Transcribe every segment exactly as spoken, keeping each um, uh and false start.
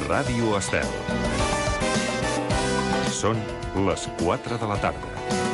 Ràdio Estel. Són les quatre de la tarda.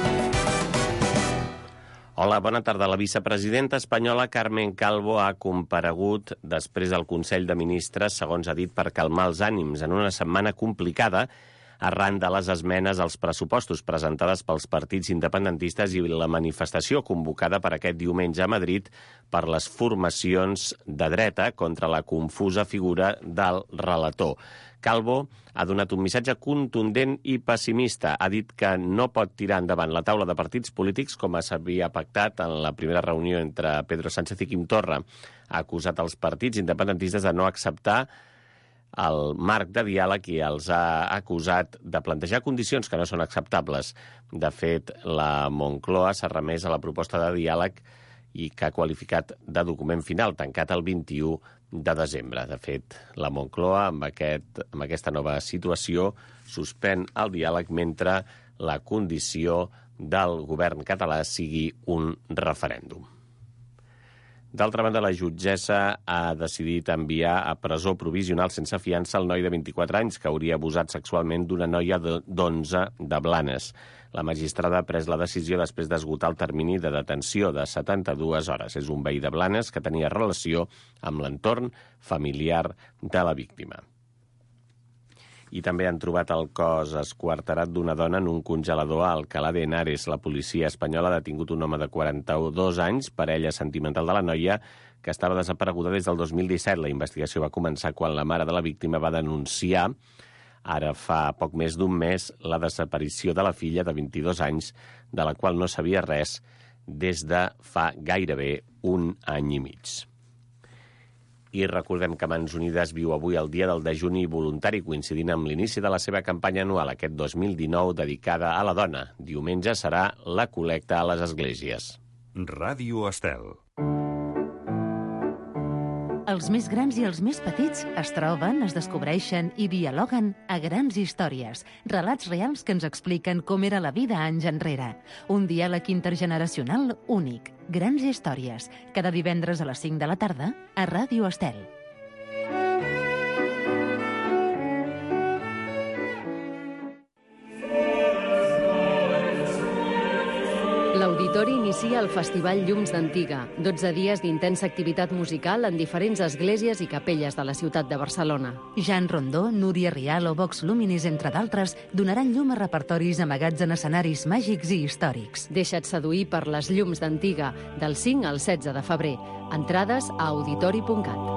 Hola, bona tarda. La vicepresidenta espanyola Carmen Calvo ha comparegut després del Consell de Ministres, segons ha dit, per calmar els ànims en una setmana complicada arran de les esmenes als pressupostos presentades pels partits independentistes i la manifestació convocada per aquest diumenge a Madrid per les formacions de dreta contra la confusa figura del relator. Calvo ha donat un missatge contundent i pessimista. Ha dit que no pot tirar endavant la taula de partits polítics com s'havia pactat en la primera reunió entre Pedro Sánchez i Quim Torra. Ha acusat els partits independentistes de no acceptar el marc de diàleg i els ha acusat de plantejar condicions que no són acceptables. De fet, la Moncloa s'ha remès a la proposta de diàleg i que ha qualificat de document final, tancat el vint-i-u de desembre. De fet, la Moncloa, amb, aquest, amb aquesta nova situació, suspèn el diàleg mentre la condició del govern català sigui un referèndum. D'altra banda, la jutgessa ha decidit enviar a presó provisional sense fiança el noi de vint-i-quatre anys que hauria abusat sexualment d'una noia d'onze de Blanes. La magistrada ha pres la decisió després d'esgotar el termini de detenció de setanta-dues hores. És un veí de Blanes que tenia relació amb l'entorn familiar de la víctima. I també han trobat el cos esquarterat d'una dona en un congelador a Alcalá de Henares. La policia espanyola ha detingut un home de quaranta-dos anys, parella sentimental de la noia, que estava desapareguda des del dos mil disset. La investigació va començar quan la mare de la víctima va denunciar, ara fa poc més d'un mes, la desaparició de la filla de vint-i-dos anys, de la qual no sabia res des de fa gairebé un any i mig. I recordem que Mans Unides viu avui el dia del dejuni voluntari, coincidint amb l'inici de la seva campanya anual aquest dos mil dinou dedicada a la dona. Diumenge serà la col·lecta a les esglésies. Ràdio Estel. Els més grans i els més petits es troben, es descobreixen i dialoguen a Grans Històries, relats reals que ens expliquen com era la vida anys enrere. Un diàleg intergeneracional únic. Grans Històries, cada divendres a les cinc de la tarda a Ràdio Estel. L'Auditori inicia el Festival Llums d'Antiga, dotze dies d'intensa activitat musical en diferents esglésies i capelles de la ciutat de Barcelona. Jan Rondó, Núria Rial o Vox Luminis, entre d'altres, donaran llum a repertoris amagats en escenaris màgics i històrics. Deixa't seduir per les Llums d'Antiga, del cinc al setze de febrer. Entrades a auditori punt cat.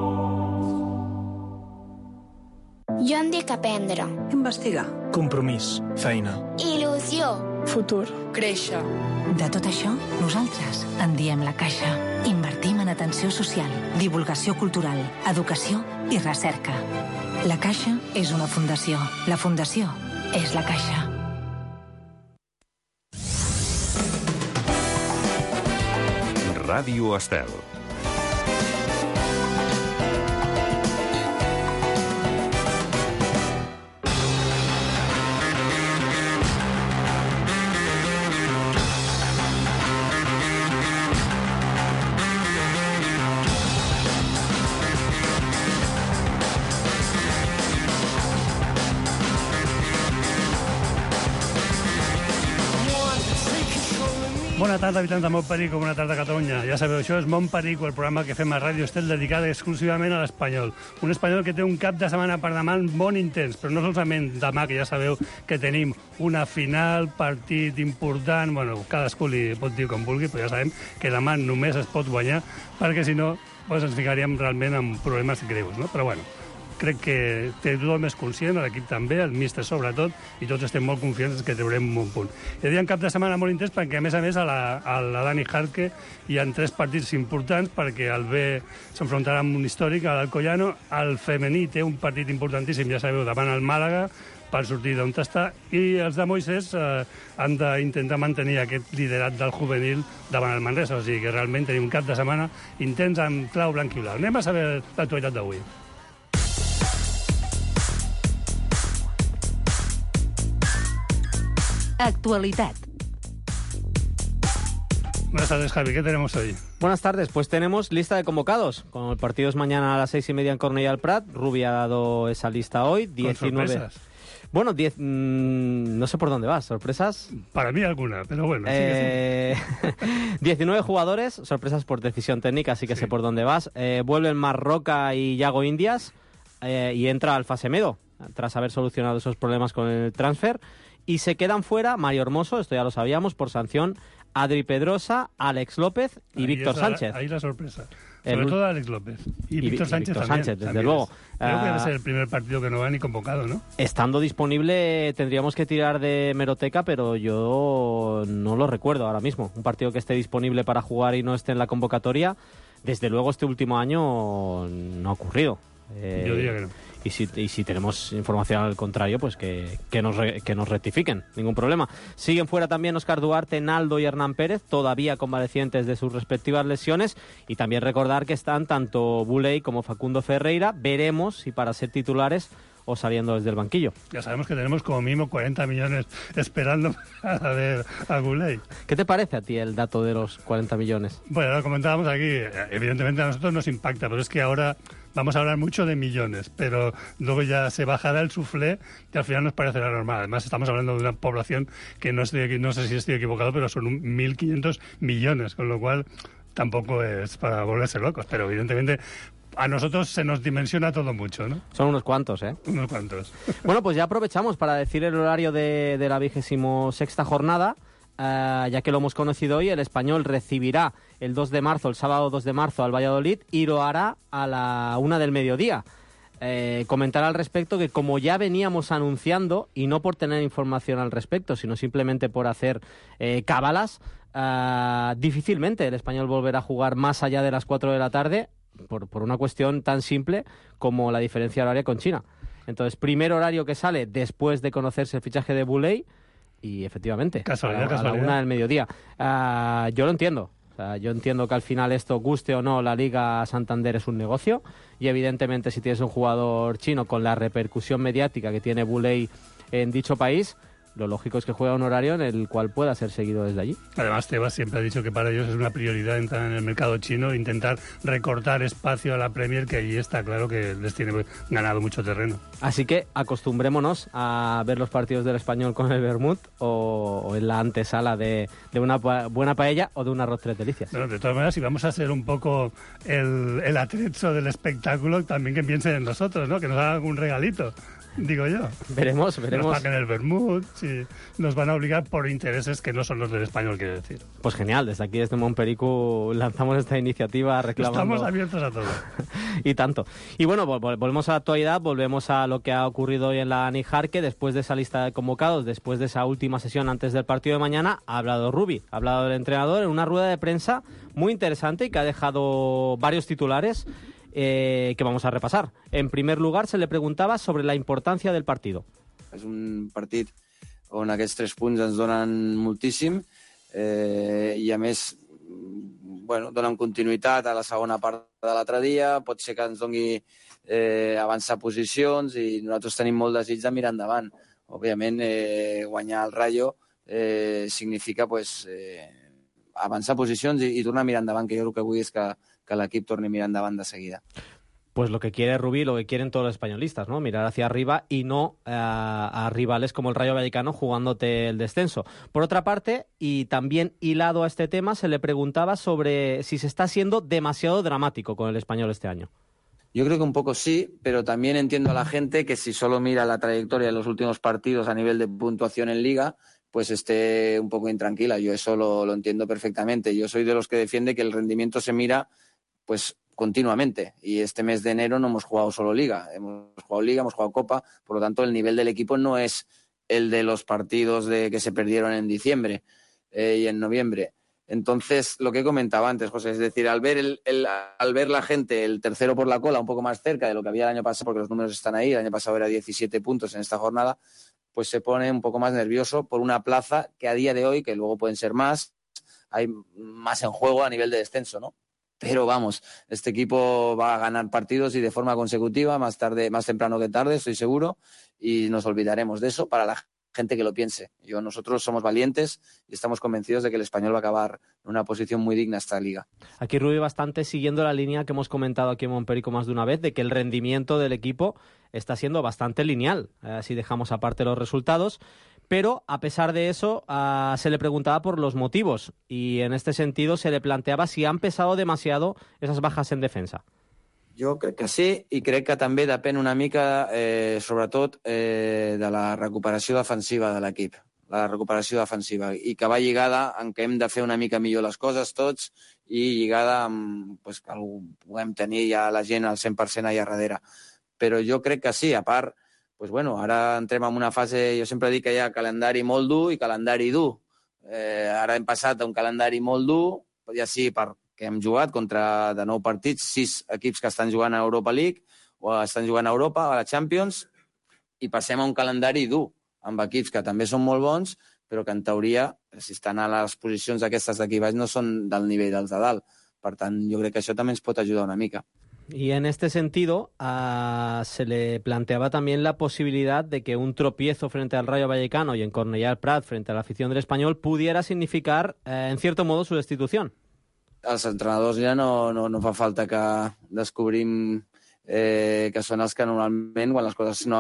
Jo em dic aprendre. Investigar. Compromís. Feina. Il·lusió. Futur. Créixer. De tot això, nosaltres en diem La Caixa. Invertim en atenció social, divulgació cultural, educació i recerca. La Caixa és una fundació. La fundació és La Caixa. Ràdio Estel. Bona tarda, habitants de Montperico, bona tarda a Catalunya. Ja sabeu, això és Montperico, el programa que fem a Ràdio Estel dedicat exclusivament a l'espanyol. Un espanyol que té un cap de setmana per demà molt intens, però no solament demà, que ja sabeu que tenim una final, partit important, bueno, cadascú li pot dir com vulgui, però ja sabem que demà només es pot guanyar, perquè si no doncs ens ficaríem realment en problemes greus, no? Però bueno, crec que té tothom és conscient, l'equip també, el míster sobretot, i tots estem molt confiants que traurem un punt. I havia un cap de setmana molt intens perquè, a més a més, a la, a la Dani Jarque hi ha tres partits importants, perquè el B s'enfrontarà amb un històric, a l'Alcoyano, el femení té un partit importantíssim, ja sabeu, davant el Màlaga, per sortir d'on està, i els de Moisés eh, han d'intentar mantenir aquest liderat del juvenil davant el Manresa, o sigui que realment tenim un cap de setmana intens amb clau blanc i blau. Anem a saber l'actualitat d'avui. Actualidad. Buenas tardes, Javi. ¿Qué tenemos hoy? Buenas tardes, pues tenemos lista de convocados. Con el partido es mañana a las seis y media en Cornellà al Prat. Rubi ha dado esa lista hoy. diecinueve. Con sorpresas. Bueno, diez, mmm, no sé por dónde vas. ¿Sorpresas? Para mí alguna, pero bueno. Eh... Sí que sí. diecinueve jugadores, sorpresas por decisión técnica, así que sí. Sé por dónde vas. Eh, vuelven Marroca y Yago Indias eh, y entra Alfa Semedo, tras haber solucionado esos problemas con el transfer. Y se quedan fuera Mario Hermoso, esto ya lo sabíamos, por sanción, Adri Pedrosa, Alex López y ahí Víctor la, Sánchez. Ahí la sorpresa. Sobre el... todo Alex López. Y, y Víctor Sánchez Víctor también. Sánchez, desde también luego. Es, creo que debe ser el primer partido que no va ni convocado, ¿no? Estando disponible tendríamos que tirar de hemeroteca, pero yo no lo recuerdo ahora mismo. Un partido que esté disponible para jugar y no esté en la convocatoria, desde luego este último año no ha ocurrido. Eh, yo diría que no. Y si, y si tenemos información al contrario, pues que, que, nos re, que nos rectifiquen, ningún problema. Siguen fuera también Óscar Duarte, Naldo y Hernán Pérez, todavía convalecientes de sus respectivas lesiones. Y también recordar que están tanto Buley como Facundo Ferreira. Veremos si para ser titulares o saliendo desde el banquillo. Ya sabemos que tenemos como mínimo cuarenta millones esperando a ver a Buley. ¿Qué te parece a ti el dato de los cuarenta millones? Bueno, lo comentábamos aquí, evidentemente a nosotros nos impacta, pero es que ahora vamos a hablar mucho de millones, pero luego ya se bajará el suflé y al final nos parecerá normal. Además estamos hablando de una población que no, estoy, no sé si estoy equivocado, pero son mil quinientos millones, con lo cual tampoco es para volverse locos, pero evidentemente a nosotros se nos dimensiona todo mucho, ¿no? Son unos cuantos, ¿eh? Unos cuantos. Bueno, pues ya aprovechamos para decir el horario de, de la vigésimo sexta jornada. Uh, ya que lo hemos conocido hoy, el Español recibirá el dos de marzo, el sábado dos de marzo, al Valladolid y lo hará a la una del mediodía. Eh, comentar al respecto que, como ya veníamos anunciando, y no por tener información al respecto, sino simplemente por hacer eh, cábalas, uh, difícilmente el Español volverá a jugar más allá de las cuatro de la tarde por, por una cuestión tan simple como la diferencia horaria con China. Entonces, primer horario que sale después de conocerse el fichaje de Buley. Y efectivamente, casualidad, a, la, casualidad. a la una del mediodía. Uh, yo lo entiendo. O sea, yo entiendo que al final esto, guste o no, la Liga Santander es un negocio. Y evidentemente si tienes un jugador chino con la repercusión mediática que tiene Buley en dicho país, lo lógico es que juegue a un horario en el cual pueda ser seguido desde allí. Además, Tebas siempre ha dicho que para ellos es una prioridad entrar en el mercado chino e intentar recortar espacio a la Premier, que allí está claro que les tiene ganado mucho terreno. Así que acostumbrémonos a ver los partidos del Español con el vermut o, o en la antesala de, de una pa- buena paella o de un arroz tres delicias. Bueno, de todas maneras, si vamos a ser un poco el, el atrecho del espectáculo, también que piensen en nosotros, ¿no? Que nos hagan algún regalito. Digo yo. Veremos, veremos. Nos paguen el vermut, si nos van a obligar por intereses que no son los del Español, quiero decir. Pues genial, desde aquí, desde Montpericu, lanzamos esta iniciativa reclamando... Estamos abiertos a todo. Y tanto. Y bueno, vol- volvemos a la actualidad, volvemos a lo que ha ocurrido hoy en la Nijarque. Después de esa lista de convocados, después de esa última sesión antes del partido de mañana, ha hablado Rubi, ha hablado del entrenador en una rueda de prensa muy interesante y que ha dejado varios titulares Eh, que vamos a repasar. En primer lugar, se le preguntava sobre la importància del partit. És un partit on aquests tres punts ens donen moltíssim eh, i, a més, bueno, donen continuïtat a la segona part de l'altre dia. Pot ser que ens doni eh, avançar posicions i nosaltres tenim molt desig de mirar endavant. Òbviament, eh, guanyar el Rayo eh, significa pues, eh, avançar posicions i, i tornar a mirar endavant, que jo el que vull és que que el equipo torne mirando a banda seguida. Pues lo que quiere Rubí, lo que quieren todos los españolistas, ¿no? Mirar hacia arriba y no eh, a rivales como el Rayo Vallecano jugándote el descenso. Por otra parte, y también hilado a este tema, se le preguntaba sobre si se está siendo demasiado dramático con el Español este año. Yo creo que un poco sí, pero también entiendo a la gente que si solo mira la trayectoria de los últimos partidos a nivel de puntuación en Liga, pues esté un poco intranquila. Yo eso lo, lo entiendo perfectamente. Yo soy de los que defiende que el rendimiento se mira pues continuamente, y este mes de enero no hemos jugado solo Liga, hemos jugado Liga, hemos jugado Copa, por lo tanto el nivel del equipo no es el de los partidos de que se perdieron en diciembre eh, y en noviembre. Entonces, lo que comentaba antes, José, es decir, al ver, el, el, al ver la gente el tercero por la cola un poco más cerca de lo que había el año pasado, porque los números están ahí, el año pasado era diecisiete puntos en esta jornada, pues se pone un poco más nervioso por una plaza que a día de hoy, que luego pueden ser más, hay más en juego a nivel de descenso, ¿no? Pero vamos, este equipo va a ganar partidos y de forma consecutiva, más tarde, más temprano que tarde, estoy seguro, y nos olvidaremos de eso. Para la gente que lo piense. Yo, nosotros somos valientes y estamos convencidos de que el Español va a acabar en una posición muy digna esta liga. Aquí Rubi bastante siguiendo la línea que hemos comentado aquí en Montperico más de una vez, de que el rendimiento del equipo está siendo bastante lineal, eh, si dejamos aparte los resultados, pero a pesar de eso uh, se le preguntaba por los motivos y en este sentido se le planteaba si han pesado demasiado esas bajas en defensa. Jo crec que sí, i crec que també depèn una mica, eh, sobretot, eh, de la recuperació defensiva de l'equip, la recuperació defensiva, i que va lligada en què hem de fer una mica millor les coses tots i lligada amb pues, que puguem tenir ja la gent al cent per cent allà darrere. Però jo crec que sí, a part, pues, bueno, ara entrem en una fase, jo sempre dic que hi ha calendari molt dur i calendari dur. Eh, ara hem passat a un calendari molt dur, ja sí, per que hem jugat contra de nou partits, sis equips que estan jugant a Europa League o estan jugant a Europa, a la Champions, i passem a un calendari dur, amb equips que també són molt bons, però que en teoria, si estan a les posicions aquestes d'aquí baix, no són del nivell dels de dalt. Per tant, jo crec que això també ens pot ajudar una mica. Y en este sentido, uh, se le planteaba también la posibilidad de que un tropiezo frente al Rayo Vallecano y en Cornellà el Prat frente a la afición del Español pudiera significar, uh, en cierto modo, su destitución. Els entrenadors ja no, no, no fa falta que descobrim eh, que són els que normalment, quan les coses no,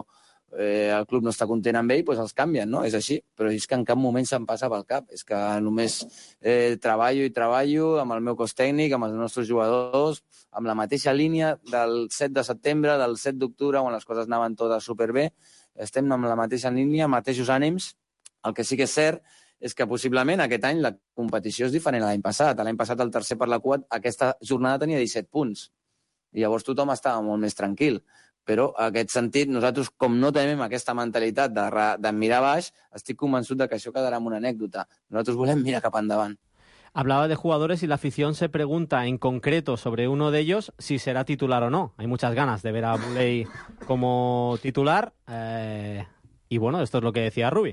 eh, el club no està content amb ell, doncs els canvien, no? És així, però és que en cap moment se'm passa pel cap. És que només eh, treballo i treballo amb el meu cos tècnic, amb els nostres jugadors, amb la mateixa línia del set de setembre, del set d'octubre, on les coses anaven totes superbé. Estem amb la mateixa línia, mateixos ànims. El que sí que és cert és que possiblement aquest any la competició és diferent a l'any passat. L'any passat el tercer per la cua, aquesta jornada tenia disset punts. I llavors tothom estava molt més tranquil. Però en aquest sentit, nosaltres, com no tenim aquesta mentalitat de, de mirar baix, estic convençut de que això quedarà en una anècdota. Nosaltres volem mirar cap endavant. Hablaba de jugadores y la afición se pregunta en concreto sobre uno de ellos si será titular o no. Hay muchas ganas de ver a Buley como titular. Eh, y bueno, esto es lo que decía Rubi.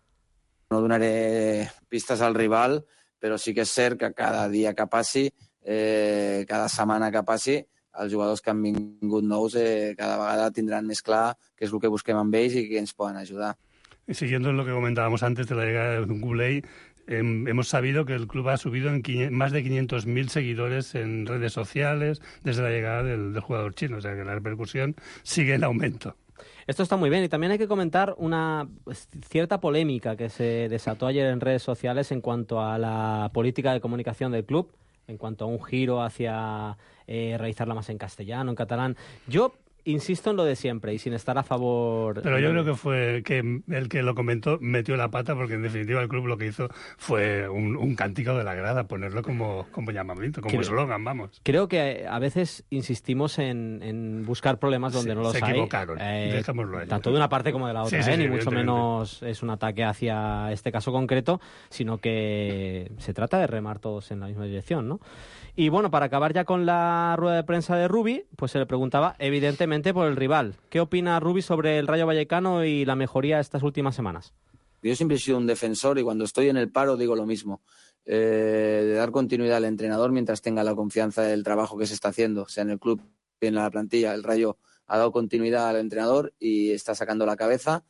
No donaré pistes al rival, però sí que és cert que cada dia que passi, eh, cada setmana que passi, els jugadors que han vingut nous eh, cada vegada tindran més clar què és el que busquem amb ells i què ens poden ayudar. Y siguiendo lo que comentábamos antes de la llegada de Buley, eh, hemos sabido que el club ha subido en más de quinientos mil seguidores en redes sociales desde la llegada del, del jugador chino, o sea que la repercusión sigue en aumento. Esto está muy bien y también hay que comentar una cierta polémica que se desató ayer en redes sociales en cuanto a la política de comunicación del club, en cuanto a un giro hacia eh, realizarla más en castellano, en catalán. Yo insisto en lo de siempre y sin estar a favor... Pero yo creo que fue que el que lo comentó metió la pata porque en definitiva el club lo que hizo fue un, un cántico de la grada, ponerlo como, como llamamiento, como eslogan, vamos. Creo que a veces insistimos en, en buscar problemas donde sí, no los se hay. Se equivocaron, eh, dejémoslo ahí. Tanto de una parte como de la otra, sí, sí, ¿eh? sí, Ni mucho menos es un ataque hacia este caso concreto, sino que se trata de remar todos en la misma dirección, ¿no? Y bueno, para acabar ya con la rueda de prensa de Rubi, pues se le preguntaba evidentemente por el rival. ¿Qué opina Rubi sobre el Rayo Vallecano y la mejoría estas últimas semanas? Yo siempre he sido un defensor y cuando estoy en el paro digo lo mismo, eh, de dar continuidad al entrenador mientras tenga la confianza del trabajo que se está haciendo, sea en el club, en la plantilla. El Rayo ha dado continuidad al entrenador y está sacando la cabeza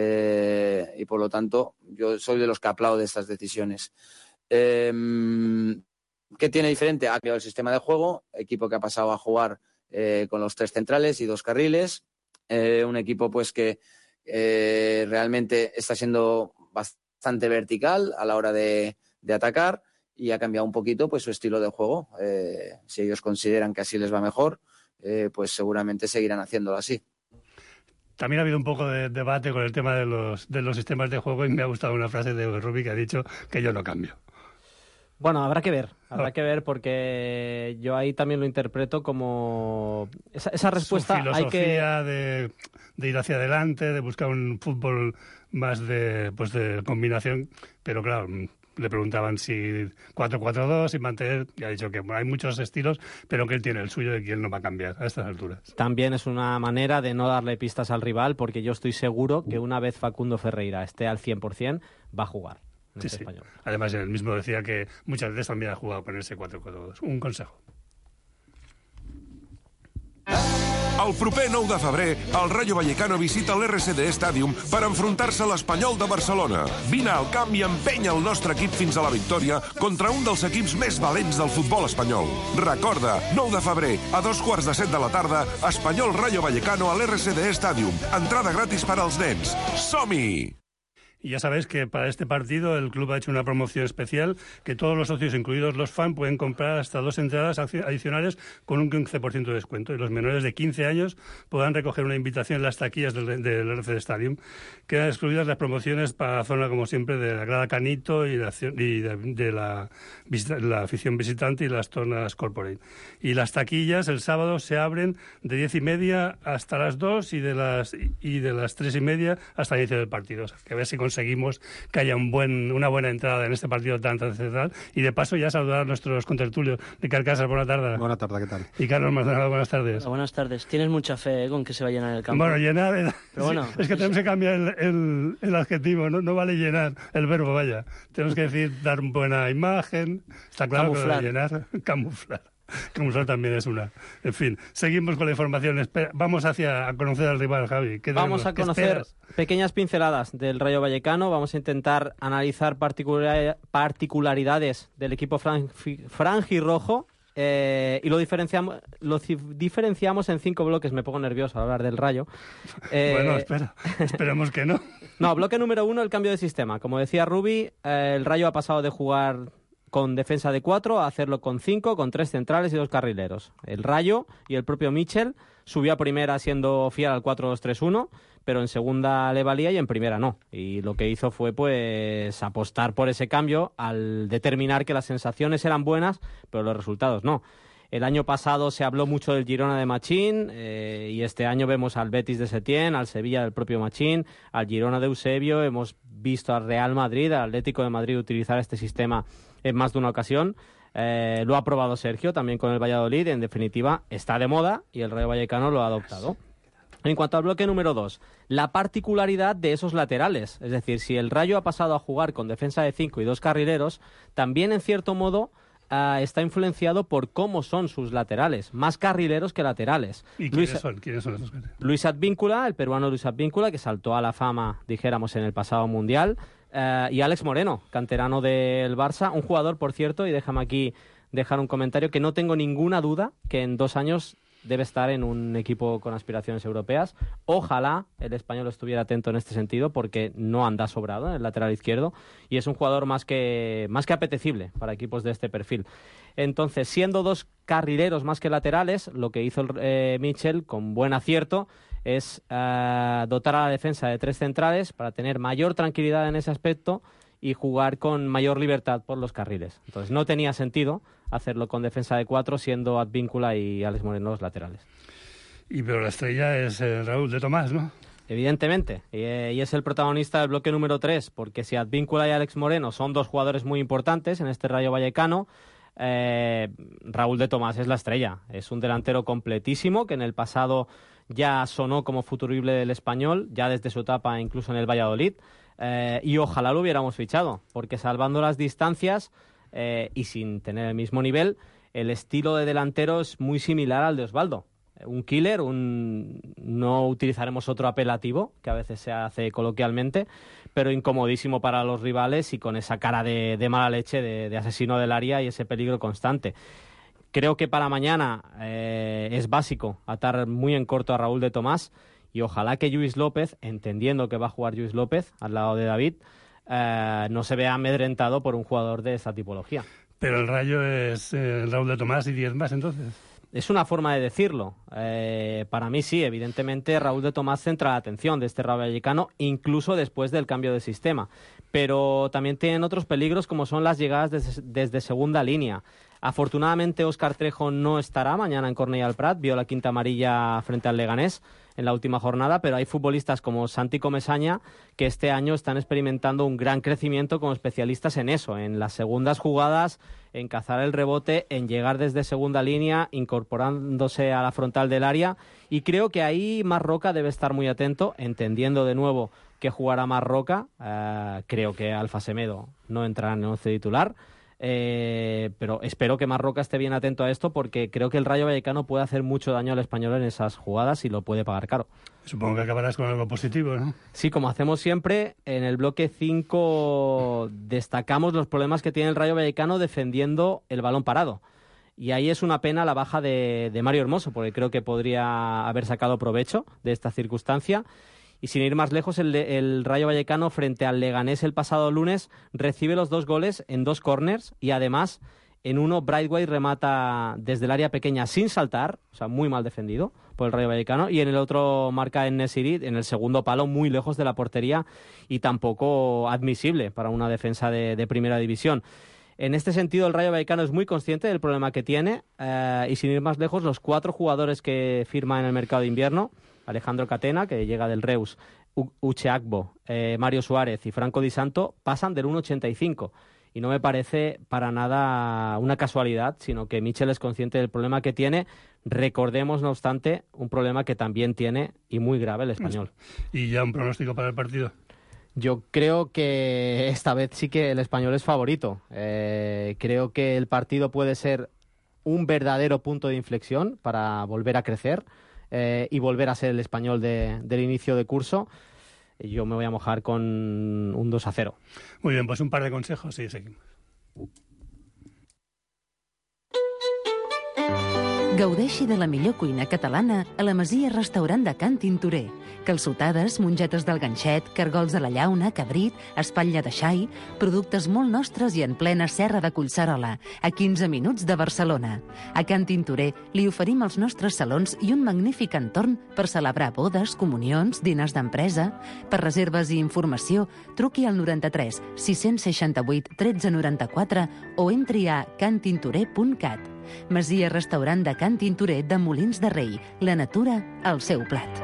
eh, y por lo tanto yo soy de los que aplaude estas decisiones. Eh, ¿Qué tiene diferente? Ha creado el sistema de juego, equipo que ha pasado a jugar eh, con los tres centrales y dos carriles, eh, un equipo pues que eh, realmente está siendo bastante vertical a la hora de, de atacar y ha cambiado un poquito pues su estilo de juego. Eh, si ellos consideran que así les va mejor, eh, pues seguramente seguirán haciéndolo así. También ha habido un poco de debate con el tema de los, de los sistemas de juego y me ha gustado una frase de Rubi que ha dicho que yo no cambio. Bueno, habrá que ver, habrá que ver porque yo ahí también lo interpreto como esa, esa respuesta. Su filosofía hay que... de, de ir hacia adelante, de buscar un fútbol más de, pues de combinación, pero claro, le preguntaban si cuatro cuatro dos y mantener, y ha dicho que bueno, hay muchos estilos, pero que él tiene el suyo y que él no va a cambiar a estas alturas. También es una manera de no darle pistas al rival porque yo estoy seguro que una vez Facundo Ferreira esté al cien por cien va a jugar. Sí, sí. Además, él mismo decía que muchas veces también ha jugado con ese cuatro cuatro dos. Un consejo. El proper nou de febrer, el Rayo Vallecano visita l'R C D Stadium per enfrontar-se a l'Espanyol de Barcelona. Vine al camp i empenya el nostre equip fins a la victòria contra un dels equips més valents del futbol espanyol. Recorda, nou de febrer, a dos quarts de set de la tarda, Espanyol Rayo Vallecano a l'R C D Stadium. Entrada gratis para els nens. Som-hi! Y ya sabéis que para este partido el club ha hecho una promoción especial, que todos los socios, incluidos los fans, pueden comprar hasta dos entradas adicionales con un quince por ciento de descuento. Y los menores de quince años podrán recoger una invitación en las taquillas del, del R C D Stadium. Quedan excluidas las promociones para la zona, como siempre, de la grada Canito y, la, y de, de la, la afición visitante y las zonas corporate. Y las taquillas el sábado se abren de diez y media hasta las dos y de las, y de las tres y media hasta el inicio del partido. O sea, que a ver si conseguimos que haya un buen, una buena entrada en este partido tan trascendental. Y de paso ya saludar a nuestros contertulios. Ricard Casas, buena tarde. Buena tarde, ¿qué tal? Y Carlos Maldonado, buenas tardes. Hola, buenas tardes. Tienes mucha fe, ¿eh?, con que se va a llenar el campo. Bueno, llenar... El... Pero bueno, es que tenemos que cambiar el, el, el adjetivo, ¿no? No vale llenar el verbo, vaya. Tenemos que decir dar buena imagen. Está claro camuflar. Que llenar, camuflar. Camuflar también es una. En fin, seguimos con la información. Espera, vamos hacia a conocer al rival, Javi. ¿Qué vamos a conocer pequeñas pinceladas del Rayo Vallecano. Vamos a intentar analizar particular, particularidades del equipo franjirrojo. Eh, y lo diferenciamos, lo diferenciamos en cinco bloques. Me pongo nervioso al hablar del Rayo. Eh, bueno, espera, esperemos que no. No, bloque número uno, el cambio de sistema. Como decía Rubi, eh, el Rayo ha pasado de jugar con defensa de cuatro a hacerlo con cinco, con tres centrales y dos carrileros. El Rayo y el propio Michel subió a primera siendo fiel al cuatro dos tres uno, pero en segunda le valía y en primera no. Y lo que hizo fue pues apostar por ese cambio al determinar que las sensaciones eran buenas, pero los resultados no. El año pasado se habló mucho del Girona de Machín eh, y este año vemos al Betis de Setién, al Sevilla del propio Machín, al Girona de Eusebio. Hemos visto al Real Madrid, al Atlético de Madrid utilizar este sistema en más de una ocasión. Eh, lo ha probado Sergio también con el Valladolid. En definitiva, está de moda y el Rayo Vallecano lo ha adoptado. En cuanto al bloque número dos, la particularidad de esos laterales. Es decir, si el Rayo ha pasado a jugar con defensa de cinco y dos carrileros, también en cierto modo Uh, está influenciado por cómo son sus laterales, más carrileros que laterales. ¿Y Luis, quiénes son? ¿Quiénes son esos carrileros? Luis Advíncula, el peruano Luis Advíncula, que saltó a la fama, dijéramos, en el pasado Mundial, uh, y Alex Moreno, canterano del Barça, un jugador, por cierto, y déjame aquí dejar un comentario, que no tengo ninguna duda que en dos años debe estar en un equipo con aspiraciones europeas. Ojalá el español estuviera atento en este sentido, porque no anda sobrado en el lateral izquierdo y es un jugador más que, más que apetecible para equipos de este perfil. Entonces, siendo dos carrileros más que laterales, lo que hizo eh, Michel, con buen acierto, es eh, dotar a la defensa de tres centrales para tener mayor tranquilidad en ese aspecto y jugar con mayor libertad por los carriles. Entonces, no tenía sentido hacerlo con defensa de cuatro, siendo Advíncula y Alex Moreno los laterales. Y pero la estrella es eh, Raúl de Tomás, ¿no? Evidentemente, y, eh, y es el protagonista del bloque número tres, porque si Advíncula y Alex Moreno son dos jugadores muy importantes en este Rayo Vallecano, eh, Raúl de Tomás es la estrella. Es un delantero completísimo que en el pasado ya sonó como futurible del Español, ya desde su etapa incluso en el Valladolid, eh, y ojalá lo hubiéramos fichado, porque salvando las distancias eh, y sin tener el mismo nivel, el estilo de delantero es muy similar al de Osvaldo. Un killer, un no utilizaremos otro apelativo, que a veces se hace coloquialmente, pero incomodísimo para los rivales y con esa cara de, de mala leche, de, de asesino del área y ese peligro constante. Creo que para mañana eh, es básico atar muy en corto a Raúl de Tomás y ojalá que Lluís López, entendiendo que va a jugar Lluís López al lado de David, eh, no se vea amedrentado por un jugador de esa tipología. Pero el Rayo es eh, Raúl de Tomás y diez más, entonces. Es una forma de decirlo. Eh, para mí sí, evidentemente Raúl de Tomás centra la atención de este Rayo Vallecano, incluso después del cambio de sistema. Pero también tienen otros peligros, como son las llegadas desde, desde segunda línea. Afortunadamente Óscar Trejo no estará mañana en Cornellà al Prat, vio la quinta amarilla frente al Leganés en la última jornada, pero hay futbolistas como Santi Comesaña que este año están experimentando un gran crecimiento como especialistas en eso, en las segundas jugadas, en cazar el rebote, en llegar desde segunda línea, incorporándose a la frontal del área, y creo que ahí Marroca debe estar muy atento, entendiendo de nuevo que jugará Marroca. Uh, creo que Alfa Semedo no entrará en el once titular. Eh, pero espero que Marroca esté bien atento a esto, porque creo que el Rayo Vallecano puede hacer mucho daño al Español en esas jugadas y lo puede pagar caro. Supongo que acabarás con algo positivo, ¿no? Sí, como hacemos siempre, en el bloque cinco destacamos los problemas que tiene el Rayo Vallecano defendiendo el balón parado. Y ahí es una pena la baja de, de Mario Hermoso, porque creo que podría haber sacado provecho de esta circunstancia. Y sin ir más lejos, el, el Rayo Vallecano frente al Leganés el pasado lunes recibe los dos goles en dos córners y además en uno Braithwaite remata desde el área pequeña sin saltar, o sea, muy mal defendido por el Rayo Vallecano, y en el otro marca En-Nesyri en el segundo palo, muy lejos de la portería y tampoco admisible para una defensa de, de primera división. En este sentido, el Rayo Vallecano es muy consciente del problema que tiene eh, y sin ir más lejos, los cuatro jugadores que firman en el mercado de invierno, Alejandro Catena, que llega del Reus, U- Uche Agbo, eh, Mario Suárez y Franco Di Santo, pasan del uno ochenta y cinco. Y no me parece para nada una casualidad, sino que Michel es consciente del problema que tiene. Recordemos, no obstante, un problema que también tiene, y muy grave, el Español. ¿Y ya un pronóstico para el partido? Yo creo que esta vez sí que el Español es favorito. Eh, creo que el partido puede ser un verdadero punto de inflexión para volver a crecer. Eh, y volver a ser el Español de, del inicio de curso. Yo me voy a mojar con un dos a cero. Muy bien, pues un par de consejos y seguimos. Gaudeixi de la millor cuina catalana a la Masia Restaurant de Can Tintorer. Calçotades, mongetes del ganxet, cargols de la llauna, cabrit, espatlla de xai, productes molt nostres i en plena serra de Collserola, a quinze minuts de Barcelona. A Can Tintorer li oferim els nostres salons i un magnífic entorn per celebrar bodes, comunions, dinars d'empresa. Per reserves i informació, truqui al noranta-tres sis-cents seixanta-vuit tretze noranta-quatre o entri a can tintorer punt cat. Masia Restaurant de Can Tintorer de Molins de Rei. La natura al seu plat.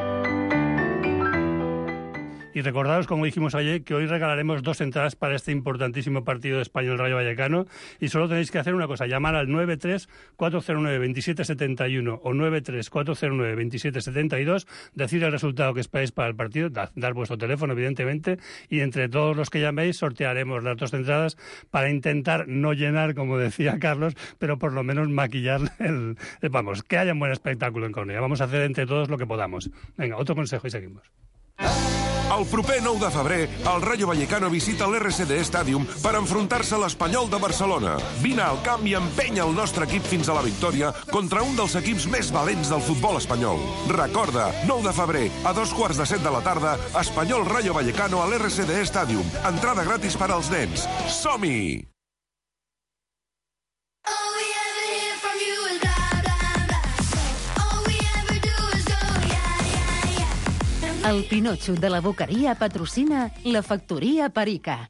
Y recordaros, como dijimos ayer, que hoy regalaremos dos entradas para este importantísimo partido de Español Rayo Vallecano y solo tenéis que hacer una cosa, llamar al nueve tres cuatro cero nueve veintisiete setenta y uno o nueve tres cuatro cero nueve veintisiete setenta y dos, decir el resultado que esperáis para el partido, dar, dar vuestro teléfono, evidentemente, y entre todos los que llaméis sortearemos las dos entradas para intentar no llenar, como decía Carlos, pero por lo menos maquillar el... el vamos, que haya un buen espectáculo en Cornellà. Vamos a hacer entre todos lo que podamos. Venga, otro consejo y seguimos. El proper nou de febrer, el Rayo Vallecano visita l'R C D Stadium per enfrontar-se a l'Espanyol de Barcelona. Vine al camp i empenya el nostre equip fins a la victòria contra un dels equips més valents del futbol espanyol. Recorda, nou de febrer, a dos quarts de set de la tarda, Espanyol Rayo Vallecano a l'R C D Stadium. Entrada gratis per als nens. Som-hi! El Pinotxo de la Boqueria patrocina la Factoria Perica.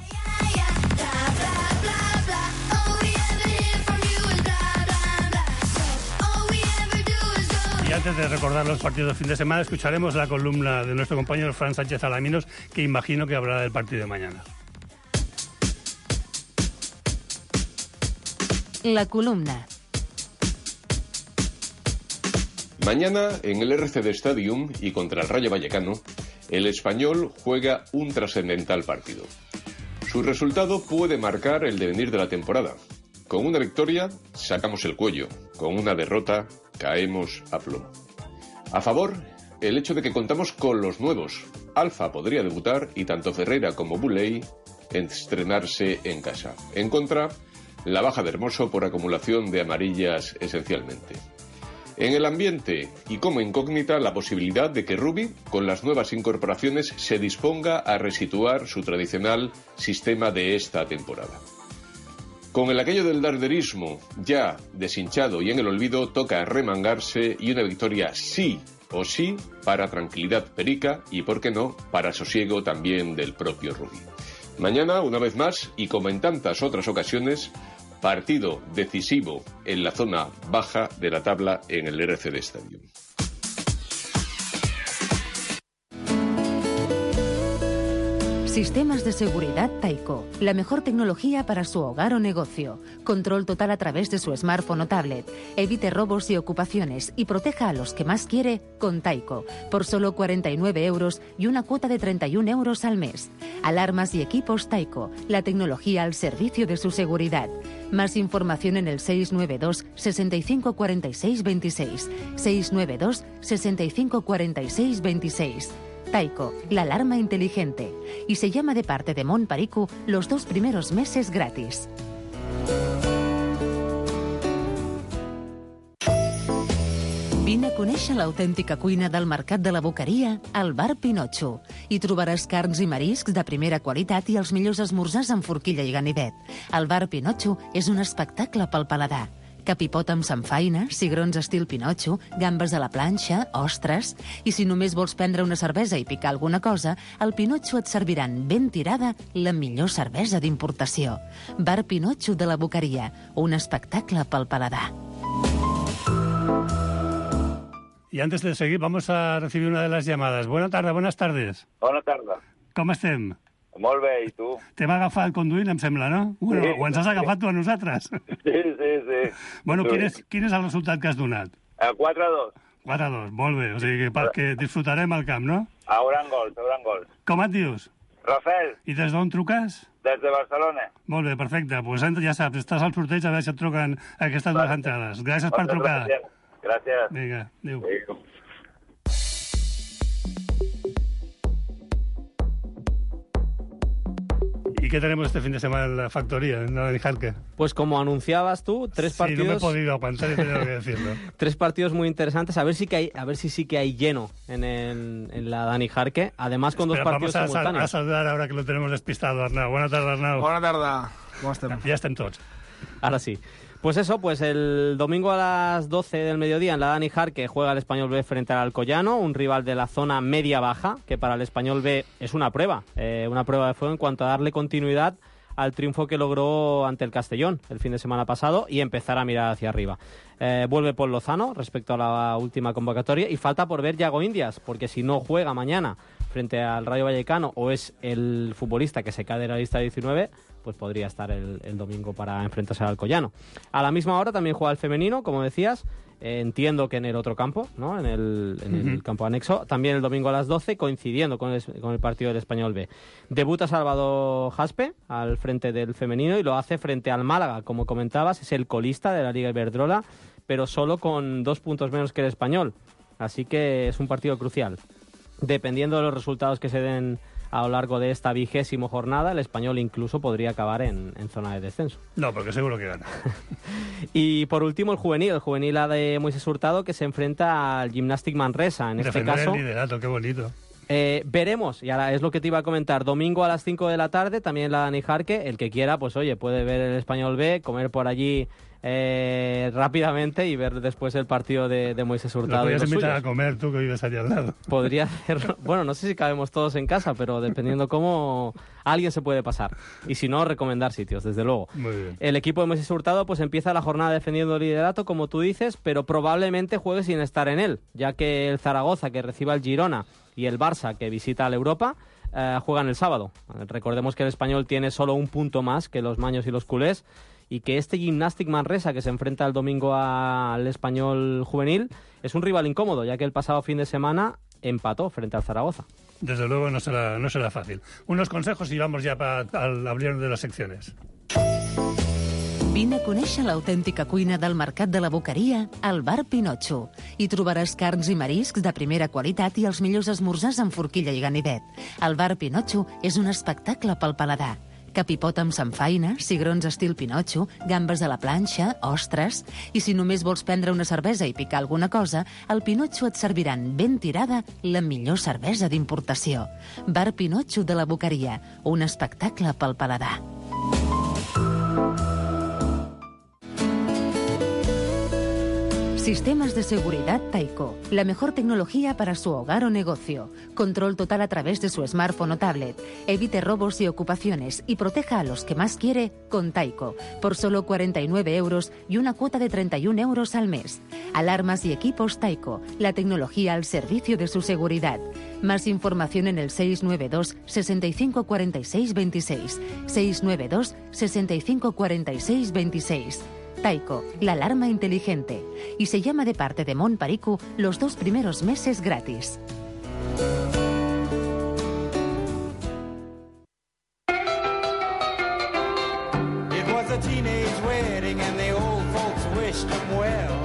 Y antes de recordar los partidos del fin de semana, escucharemos la columna de nuestro compañero Fran Sánchez Alaminos, que imagino que hablará del partido de mañana. La columna. Mañana, en el R C D Stadium y contra el Rayo Vallecano, el Español juega un trascendental partido. Su resultado puede marcar el devenir de la temporada. Con una victoria, sacamos el cuello. Con una derrota, caemos a plomo. A favor, el hecho de que contamos con los nuevos. Alfa podría debutar y tanto Ferreira como Buley estrenarse en casa. En contra, la baja de Hermoso por acumulación de amarillas esencialmente. En el ambiente y como incógnita la posibilidad de que Rubi, con las nuevas incorporaciones, se disponga a resituar su tradicional sistema de esta temporada. Con el aquello del darderismo ya deshinchado y en el olvido, toca remangarse y una victoria sí o sí para tranquilidad perica y, por qué no, para sosiego también del propio Rubi. Mañana, una vez más, y como en tantas otras ocasiones, partido decisivo en la zona baja de la tabla en el R C D Stadium. Sistemas de seguridad Taiko. La mejor tecnología para su hogar o negocio. Control total a través de su smartphone o tablet. Evite robos y ocupaciones y proteja a los que más quiere con Taiko. Por solo cuarenta y nueve euros y una cuota de treinta y un euros al mes. Alarmas y equipos Taiko. La tecnología al servicio de su seguridad. Más información en el seis nueve dos, sesenta y cinco cuarenta y seis veintiséis. seis nueve dos, sesenta y cinco cuarenta y seis veintiséis. Taiko, la alarma inteligente. Y se llama de parte de Mont Pericu los dos primeros meses gratis. Vine a conèixer l'autèntica cuina del Mercat de la Boqueria al Bar Pinotxo. Hi trobaràs carns i mariscs de primera qualitat i els millors esmorzars amb forquilla i ganivet. El Bar Pinotxo és un espectacle pel paladar. Capipot amb samfaina, cigrons estil Pinotxo, gambes a la planxa, ostres... I si només vols prendre una cervesa i picar alguna cosa, al Pinotxo et serviran ben tirada la millor cervesa d'importació. Bar Pinotxo de la Boqueria, un espectacle pel paladar. Y antes de seguir, vamos a recibir una de las llamadas. Buenas tardes, buenas tardes. Bona tarda. Com estem? Molt bé, i tu? T'hem agafat conduint, em sembla, no? Bueno, Sí. o ens has agafat tu a nosaltres. Sí, sí, sí. Bueno, quin és, quin és el resultat que has donat? El quatre a dos. quatre a dos, molt bé. O sigui que, pa- que disfrutarem al camp, no? Hauran gols, hauran gols. Com et dius? Rafael, I des d'on truques? des de Barcelona. Molt bé, perfecte. Pues ja saps, estàs al sorteig a veure si et truquen aquestes dues entrades. Gràcies per Moltes trucar. gràcies. Gràcies. Vinga, adéu. Adéu. ¿Y qué tenemos este fin de semana en la factoría, en la Dani Jarque? Pues como anunciabas tú, tres Sí, partidos... no me he podido aguantar y tengo que decirlo. Tres partidos muy interesantes. A ver si que hay, a ver si sí que hay lleno en, el, en la Dani Jarque. Además con Espera, dos partidos vamos a, sal- simultáneos. a saludar ahora que lo tenemos despistado, Arnau. Buenas tardes, Arnau. Bona tarda. Com estem? Ya estén todos. Ahora sí. Pues eso, pues el domingo a las doce del mediodía en la Dani Jarque juega el Español B frente al Alcoyano, un rival de la zona media-baja, que para el Español B es una prueba, eh, una prueba de fuego en cuanto a darle continuidad al triunfo que logró ante el Castellón el fin de semana pasado y empezar a mirar hacia arriba. Eh, vuelve Paul Lozano respecto a la última convocatoria y falta por ver Yago Indias, porque si no juega mañana frente al Rayo Vallecano o es el futbolista que se cae de la lista diecinueve, pues podría estar el, el domingo para enfrentarse al Alcoyano. A la misma hora también juega el femenino, como decías. Eh, entiendo que en el otro campo, ¿no? En el, en el Ujú. campo anexo, también el domingo a las doce, coincidiendo con el, con el partido del Español B. Debuta Salvador Jaspe al frente del femenino y lo hace frente al Málaga, como comentabas, es el colista de la Liga Iberdrola, pero solo con dos puntos menos que el Español, así que es un partido crucial. Dependiendo de los resultados que se den a lo largo de esta vigésima jornada, el Español incluso podría acabar en, en zona de descenso. No, porque seguro que gana. Y por último el juvenil, el juvenil A de Moisés Hurtado, que se enfrenta al Gimnàstic Manresa. En este Defender caso, el liderato, qué bonito. eh, veremos, y ahora es lo que te iba a comentar, domingo a las cinco de la tarde, también la Dani Jarque, el que quiera, pues oye, puede ver el Español B, comer por allí eh, rápidamente y ver después el partido de, de Moisés Lo Hurtado. y podías los invitar suyos. a comer tú que vives allí al lado. Podría hacerlo. Bueno, no sé si cabemos todos en casa, pero dependiendo cómo alguien se puede pasar. Y si no, recomendar sitios, desde luego. Muy bien. El equipo de Moisés Hurtado pues empieza la jornada defendiendo el liderato, como tú dices, pero probablemente juegue sin estar en él, ya que el Zaragoza, que reciba el Girona, y el Barça, que visita al Europa, eh, juegan el sábado. Recordemos que el Español tiene solo un punto más que los maños y los culés, y que este Gimnàstic Manresa, que se enfrenta el domingo a- al Español juvenil, es un rival incómodo, ya que el pasado fin de semana empató frente al Zaragoza. Desde luego no será, no será fácil. Unos consejos y vamos ya para al abrir de las secciones. Vine a conèixer l'autèntica cuina del Mercat de la Boqueria al Bar Pinotxo. Hi trobaràs carns i mariscs de primera qualitat i els millors esmorzars amb forquilla i ganivet. El Bar Pinotxo és un espectacle pel paladar. Capipot amb samfaina, cigrons estil Pinotxo, gambes a la planxa, ostres... I si només vols prendre una cervesa i picar alguna cosa, al Pinotxo et serviran ben tirada la millor cervesa d'importació. Bar Pinotxo de la Boqueria, un espectacle pel paladar. Sistemas de seguridad Taiko. La mejor tecnología para su hogar o negocio. Control total a través de su smartphone o tablet. Evite robos y ocupaciones y proteja a los que más quiere con Taiko. Por solo cuarenta y nueve euros y una cuota de treinta y un euros al mes. Alarmas y equipos Taiko. La tecnología al servicio de su seguridad. Más información en el seis nueve dos, sesenta y cinco cuarenta y seis veintiséis. seis nueve dos, sesenta y cinco cuarenta y seis veintiséis. Taiko, la alarma inteligente. Y se llama de parte de Mon Pariku los dos primeros meses gratis. It was a teenage wedding and the old folks wished him well.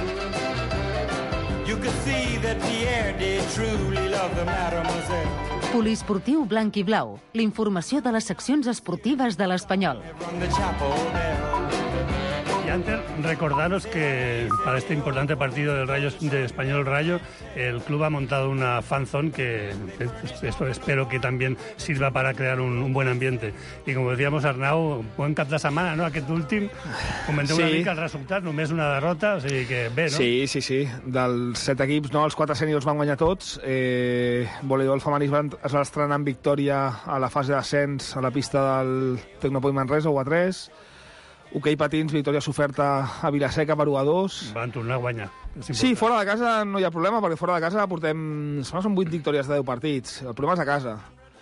You could see that Pierre did truly love the mademoiselle. Poliesportiu blanc i blau. La informació de les seccions esportives de l'Espanyol. From the chapel bell. Y antes, recordaros que para este importante partido del Rayo de Español Rayo, el club ha montado una fanzone que esto espero que también sirva para crear un, un buen ambiente. Y como decíamos, Arnau, buen cap de setmana, no?, aquest últim. Comentem sí. una mica el resultat, només una derrota, o sigui que bé, no? Sí, sí, sí. Dels set equips, no, els quatre sèniors van guanyar tots. Eh, voleibol femení es va estrenar en victòria a la fase d'ascens a la pista del Tecnopoint Manresa, u a tres. Hoquei patins, victòria s'oferta a Vilaseca per u a dos. Van tornar a guanyar. Sí, fora de casa no hi ha problema, perquè fora de casa portem... Són vuit victòries de deu partits. El problema és a casa.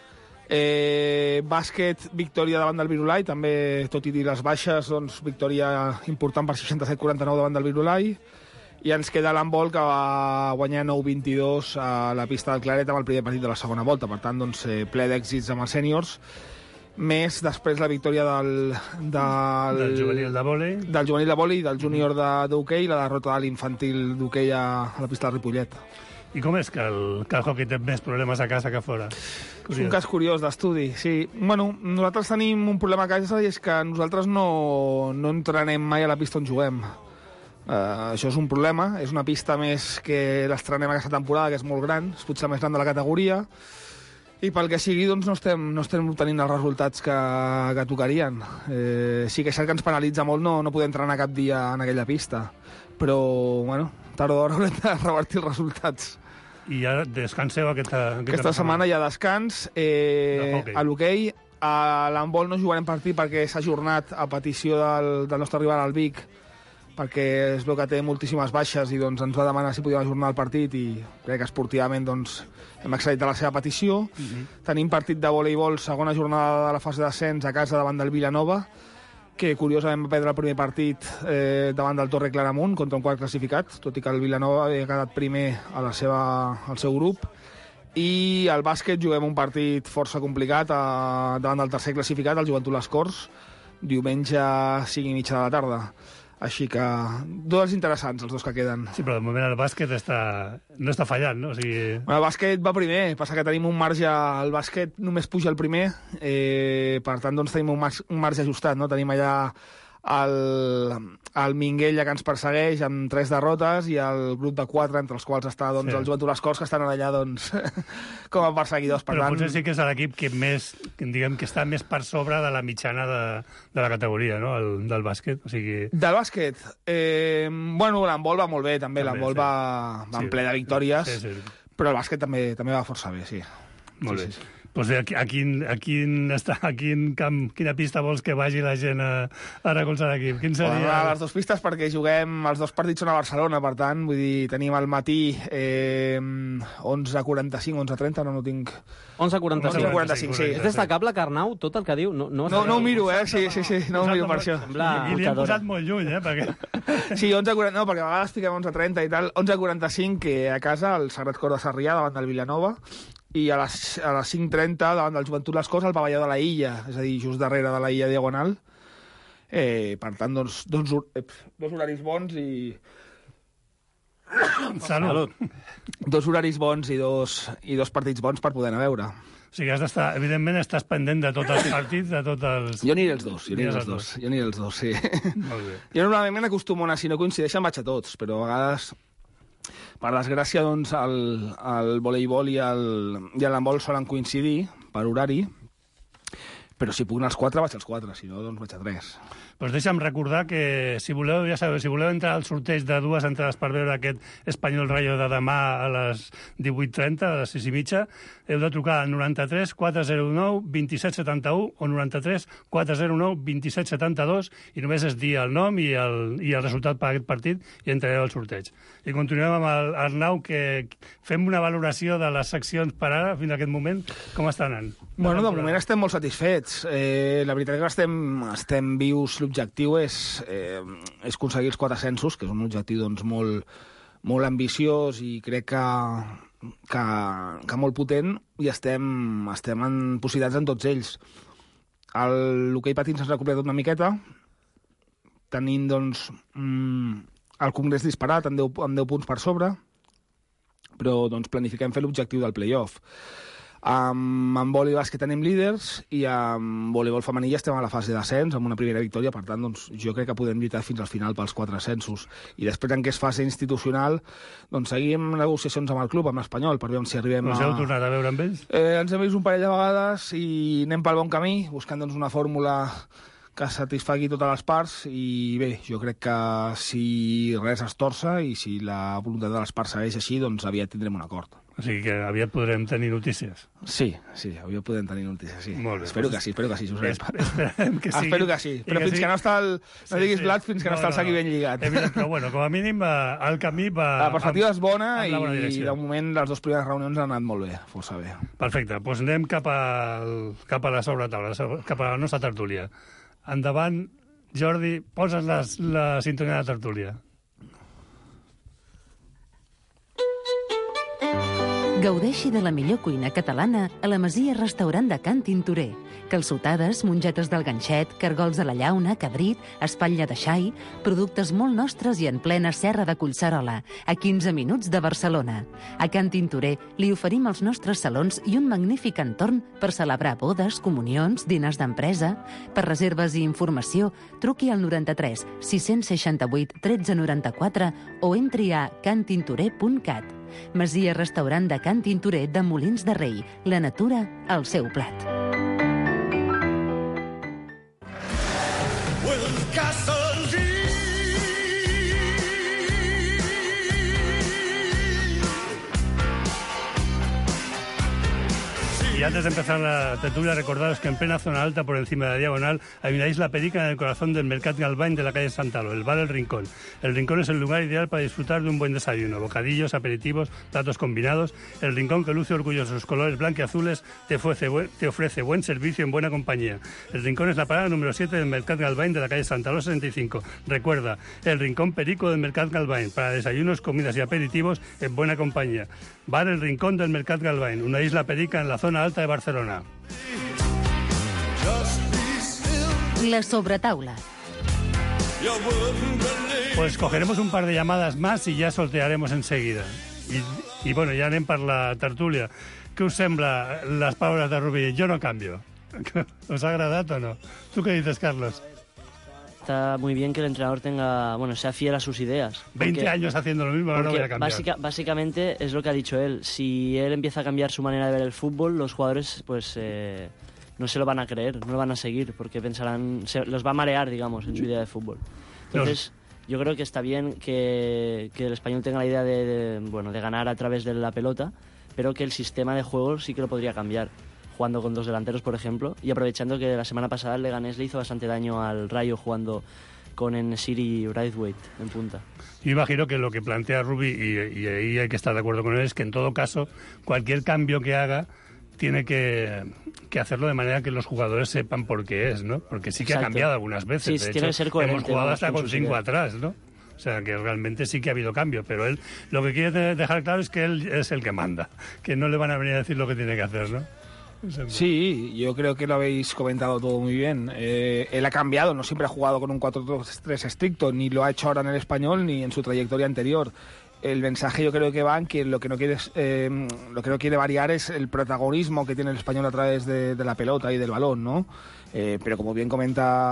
Eh, bàsquet, victòria davant del Virolai, també, tot i dir les baixes, doncs, victòria important per seixanta-set quaranta-nou davant del Virolai. I ens queda l'handbol, que va guanyar nou vint-i-dos a la pista del Claret amb el primer partit de la segona volta. Per tant, doncs, ple d'èxits amb els sèniors. Més després la victòria del... Del, del juvenil de vòlei. Del juvenil de vòlei, del júnior d'hoquei, la derrota de l'infantil d'hoquei a, a la pista de Ripollet. I com és que el, que el hoquei té més problemes a casa que a fora? Curiós. És un cas curiós d'estudi, sí. Bueno, nosaltres tenim un problema a casa i és que nosaltres no, no entrenem mai a la pista on juguem. Uh, això és un problema, és una pista més que l'estrenem aquesta temporada, que és molt gran, és potser més gran de la categoria, i pel que sigui, doncs, no estem, no estem obtenint els resultats que, que tocarien. Eh, sí que és cert que ens penalitza molt no, no poder entrenar cap dia en aquella pista, però, bueno, tard o d'hora haurem de revertir els resultats. I ara descanseu aquesta, aquesta, aquesta setmana. Hi ha descans. Eh, a l'hoquei, a l'handbol no jugarem partit perquè s'ha ajornat a petició del, del nostre rival, el Vic, perquè es veu que té moltíssimes baixes i doncs, ens va demanar si podíem ajornar el partit i crec que esportivament doncs, hem accedit a la seva petició. Uh-huh. Tenim partit de voleibol, segona jornada de la fase d'ascens a casa davant del Vilanova, que curiosament va perdre el primer partit eh, davant del Torre Claramunt contra un quart classificat, tot i que el Vilanova havia quedat primer a la seva, al seu grup. I al bàsquet juguem un partit força complicat a, davant del tercer classificat, el Joventut Les Corts, diumenge cinc i mitja de la tarda. Així que, dos interessants, els dos que queden. Sí, però de moment el bàsquet està... no està fallant, no? O sigui... Bueno, el bàsquet va primer, passa que tenim un marge... El bàsquet només puja el primer, eh, per tant, doncs tenim un, mar... un marge ajustat, no? Tenim allà el, el Minguella, que ens persegueix amb tres derrotes, i el grup de quatre, entre els quals està doncs, sí. el Joventut Les Corts, que estan allà doncs, com a perseguidors. Per Però tant... potser sí que és l'equip que més, diguem, que està més per sobre de la mitjana de, de la categoria, no?, el, del bàsquet. O sigui... Del bàsquet? Eh, bueno, l'handbol va molt bé, també. també l'handbol sí. va, va en sí. ple de victòries, sí, sí. però el bàsquet també, també va força bé, sí. Molt sí, bé. Sí, sí. Pues a, a, quin, a, quin està, a quin camp, quina pista vols que vagi la gent a, a recolzar l'equip? Quin seria? Bueno, a les dues pistes, perquè juguem... Els dos partits són a Barcelona, per tant, vull dir, tenim al matí eh, onze quaranta-cinc, onze trenta, no, no tinc... onze quaranta-cinc. onze quaranta-cinc, sí. És destacable, Arnau, tot el que diu. No, no, no, no ho miro, eh? Sí, sí, sí, no ho miro per això. I, I li hem posat molt lluny, eh? Perquè... Sí, onze quaranta, no, perquè a vegades fiquem onze trenta i tal. onze quaranta-cinc, que a casa, el Sagrat Cor de Sarrià, davant del Vilanova, i a les, a les cinc trenta, davant del Joventut Les Corts, al pavelló de la Illa, és a dir, just darrere de la Illa Diagonal. Eh, per tant, doncs, dos, dos horaris bons i... Salut. Dos horaris bons i dos, i dos partits bons per poder anar a veure. O sigui, has d'estar, evidentment, estàs pendent de tots els partits, de tots els... Jo aniré els dos, jo aniré els dos, jo aniré els dos, sí. Molt bé. Jo normalment acostumo a anar, si no coincideixen, vaig a tots, però a vegades... Per desgràcia, doncs, el, el voleibol i el, i l'handbol solen coincidir per horari, però si puc anar als quatre, vaig als quatre, si no, doncs vaig a tres. Pues deixa'm recordar que si voleu, ja sabeu, si voleu entrar al sorteig de dues entrades per veure aquest Espanyol Rayo de demà a les divuit trenta, a les sis i mitja, heu de trucar al noranta-tres quatre zero nou vint set setanta-u o noranta-tres quatre zero nou vint set setanta-dos i només és dir el nom i el, i el resultat per aquest partit i entrareu al sorteig. I continuem amb el Arnau, que fem una valoració de les seccions per ara, fins a aquest moment. Com està anant? Bueno, de moment estem molt satisfets. Eh, la veritat és que estem, estem vius. L'objectiu és, eh, és aconseguir els quatre ascensos, que és un objectiu doncs, molt, molt ambiciós i crec que, que, que molt potent, i estem, estem en possibilitats en tots ells. L'hoquei patins ens ha completat una miqueta, tenint doncs, mm, el Congrés disparat amb deu, amb deu punts per sobre, però doncs, planifiquem fer l'objectiu del play-off. Um, en vòlei bàsquet tenim líders i en voleibol femení ja estem a la fase d'ascens amb una primera victòria, per tant doncs, jo crec que podem lluitar fins al final pels quatre ascensos. I després, en què és fase institucional, doncs seguim negociacions amb el club, amb l'Espanyol, per veure si arribem us a... Us heu tornat a veure amb ells? Eh, ens hem vist un parell de vegades i anem pel bon camí, buscant doncs, una fórmula que satisfagui totes les parts, i bé, jo crec que si res es torça i si la voluntat de les parts segueix així, doncs aviat tindrem un acord. O sigui que aviat podrem tenir notícies. Sí, sí, aviat podem tenir notícies, sí. Molt bé, espero doncs... que sí, espero que sí, Josep. Esperem que sí. Espero que sí, però que fins sí. que no està el... No diguis sí. blat fins que no, no està el sac no, no. ben lligat. Evident, però bueno, com a mínim el camí va... La perspectiva és bona i direcció. De moment les dues primeres reunions han anat molt bé, força bé. Perfecte, doncs anem cap a, cap a la sobretaula, cap a la nostra tertúlia. Endavant, Jordi, poses les, la sintonia de tertúlia. Gaudeixi de la millor cuina catalana a la Masia Restaurant de Can Tintorer. Calçotades, mongetes del ganxet, cargols de la llauna, cabrit, espatlla de xai, productes molt nostres i en plena serra de Collserola, a quinze minuts de Barcelona. A Can Tintorer li oferim els nostres salons i un magnífic entorn per celebrar bodes, comunions, diners d'empresa. Per reserves i informació, truqui al noranta-tres sis seixanta-vuit tretze noranta-quatre o entri a cantintorer punt cat. Masia Restaurant de Can Tintorer de Molins de Rei. La natura al seu plat. Y antes de empezar la tertulia, recordaros que en plena zona alta, por encima de la diagonal, hay una isla perica en el corazón del Mercat Galvany de la calle Santalo, el bar El Rincón. El Rincón es el lugar ideal para disfrutar de un buen desayuno, bocadillos, aperitivos, platos combinados. El Rincón, que luce orgulloso sus colores blanquiazules, te ofrece, buen, te ofrece buen servicio en buena compañía. El Rincón es la parada número siete del Mercat Galvany de la calle Santalo sesenta y cinco. Recuerda, el Rincón Perico del Mercat Galvany, para desayunos, comidas y aperitivos en buena compañía. Bar El Rincón del Mercat Galvany, una isla perica en la zona alta de Barcelona. La sobretaula. Pues cogeremos un par de llamadas más y ya sortearemos enseguida. Y, y bueno, ya anem per la tertúlia. Què us sembla les paraules de Rubí? Jo no cambio. ¿Os ha agradat o no? ¿Tú qué dices, Carlos? Está muy bien que el entrenador tenga, bueno, sea fiel a sus ideas. veinte porque, años haciendo lo mismo, ahora no voy a cambiar. Básica, básicamente es lo que ha dicho él. Si él empieza a cambiar su manera de ver el fútbol, los jugadores pues eh, no se lo van a creer, no lo van a seguir, porque pensarán, se, los va a marear, digamos, en su idea de fútbol. Entonces, no. yo creo que está bien que, que el Español tenga la idea de, de, bueno, de ganar a través de la pelota, pero que el sistema de juego sí que lo podría cambiar, jugando con dos delanteros, por ejemplo, y aprovechando que la semana pasada el Leganés le hizo bastante daño al Rayo jugando con Enesiri y Braithwaite en punta. Yo imagino que lo que plantea Rubi, y, y ahí hay que estar de acuerdo con él, es que en todo caso, cualquier cambio que haga tiene que, que hacerlo de manera que los jugadores sepan por qué es, ¿no? Porque sí que Exacto. ha cambiado algunas veces. Sí, de tiene hecho, que ser coherente, hemos jugado vamos, hasta con, con cinco ideas. atrás, ¿no? O sea, que realmente sí que ha habido cambio, pero él lo que quiere dejar claro es que él es el que manda, que no le van a venir a decir lo que tiene que hacer, ¿no? Sí, yo creo que lo habéis comentado todo muy bien. Eh, él ha cambiado, no siempre ha jugado con un cuatro dos tres estricto, ni lo ha hecho ahora en el Español, ni en su trayectoria anterior. El mensaje yo creo que va en que lo que no quiere, eh, lo que no quiere variar es el protagonismo que tiene el Español a través de, de la pelota y del balón, ¿no? Eh, pero como bien comenta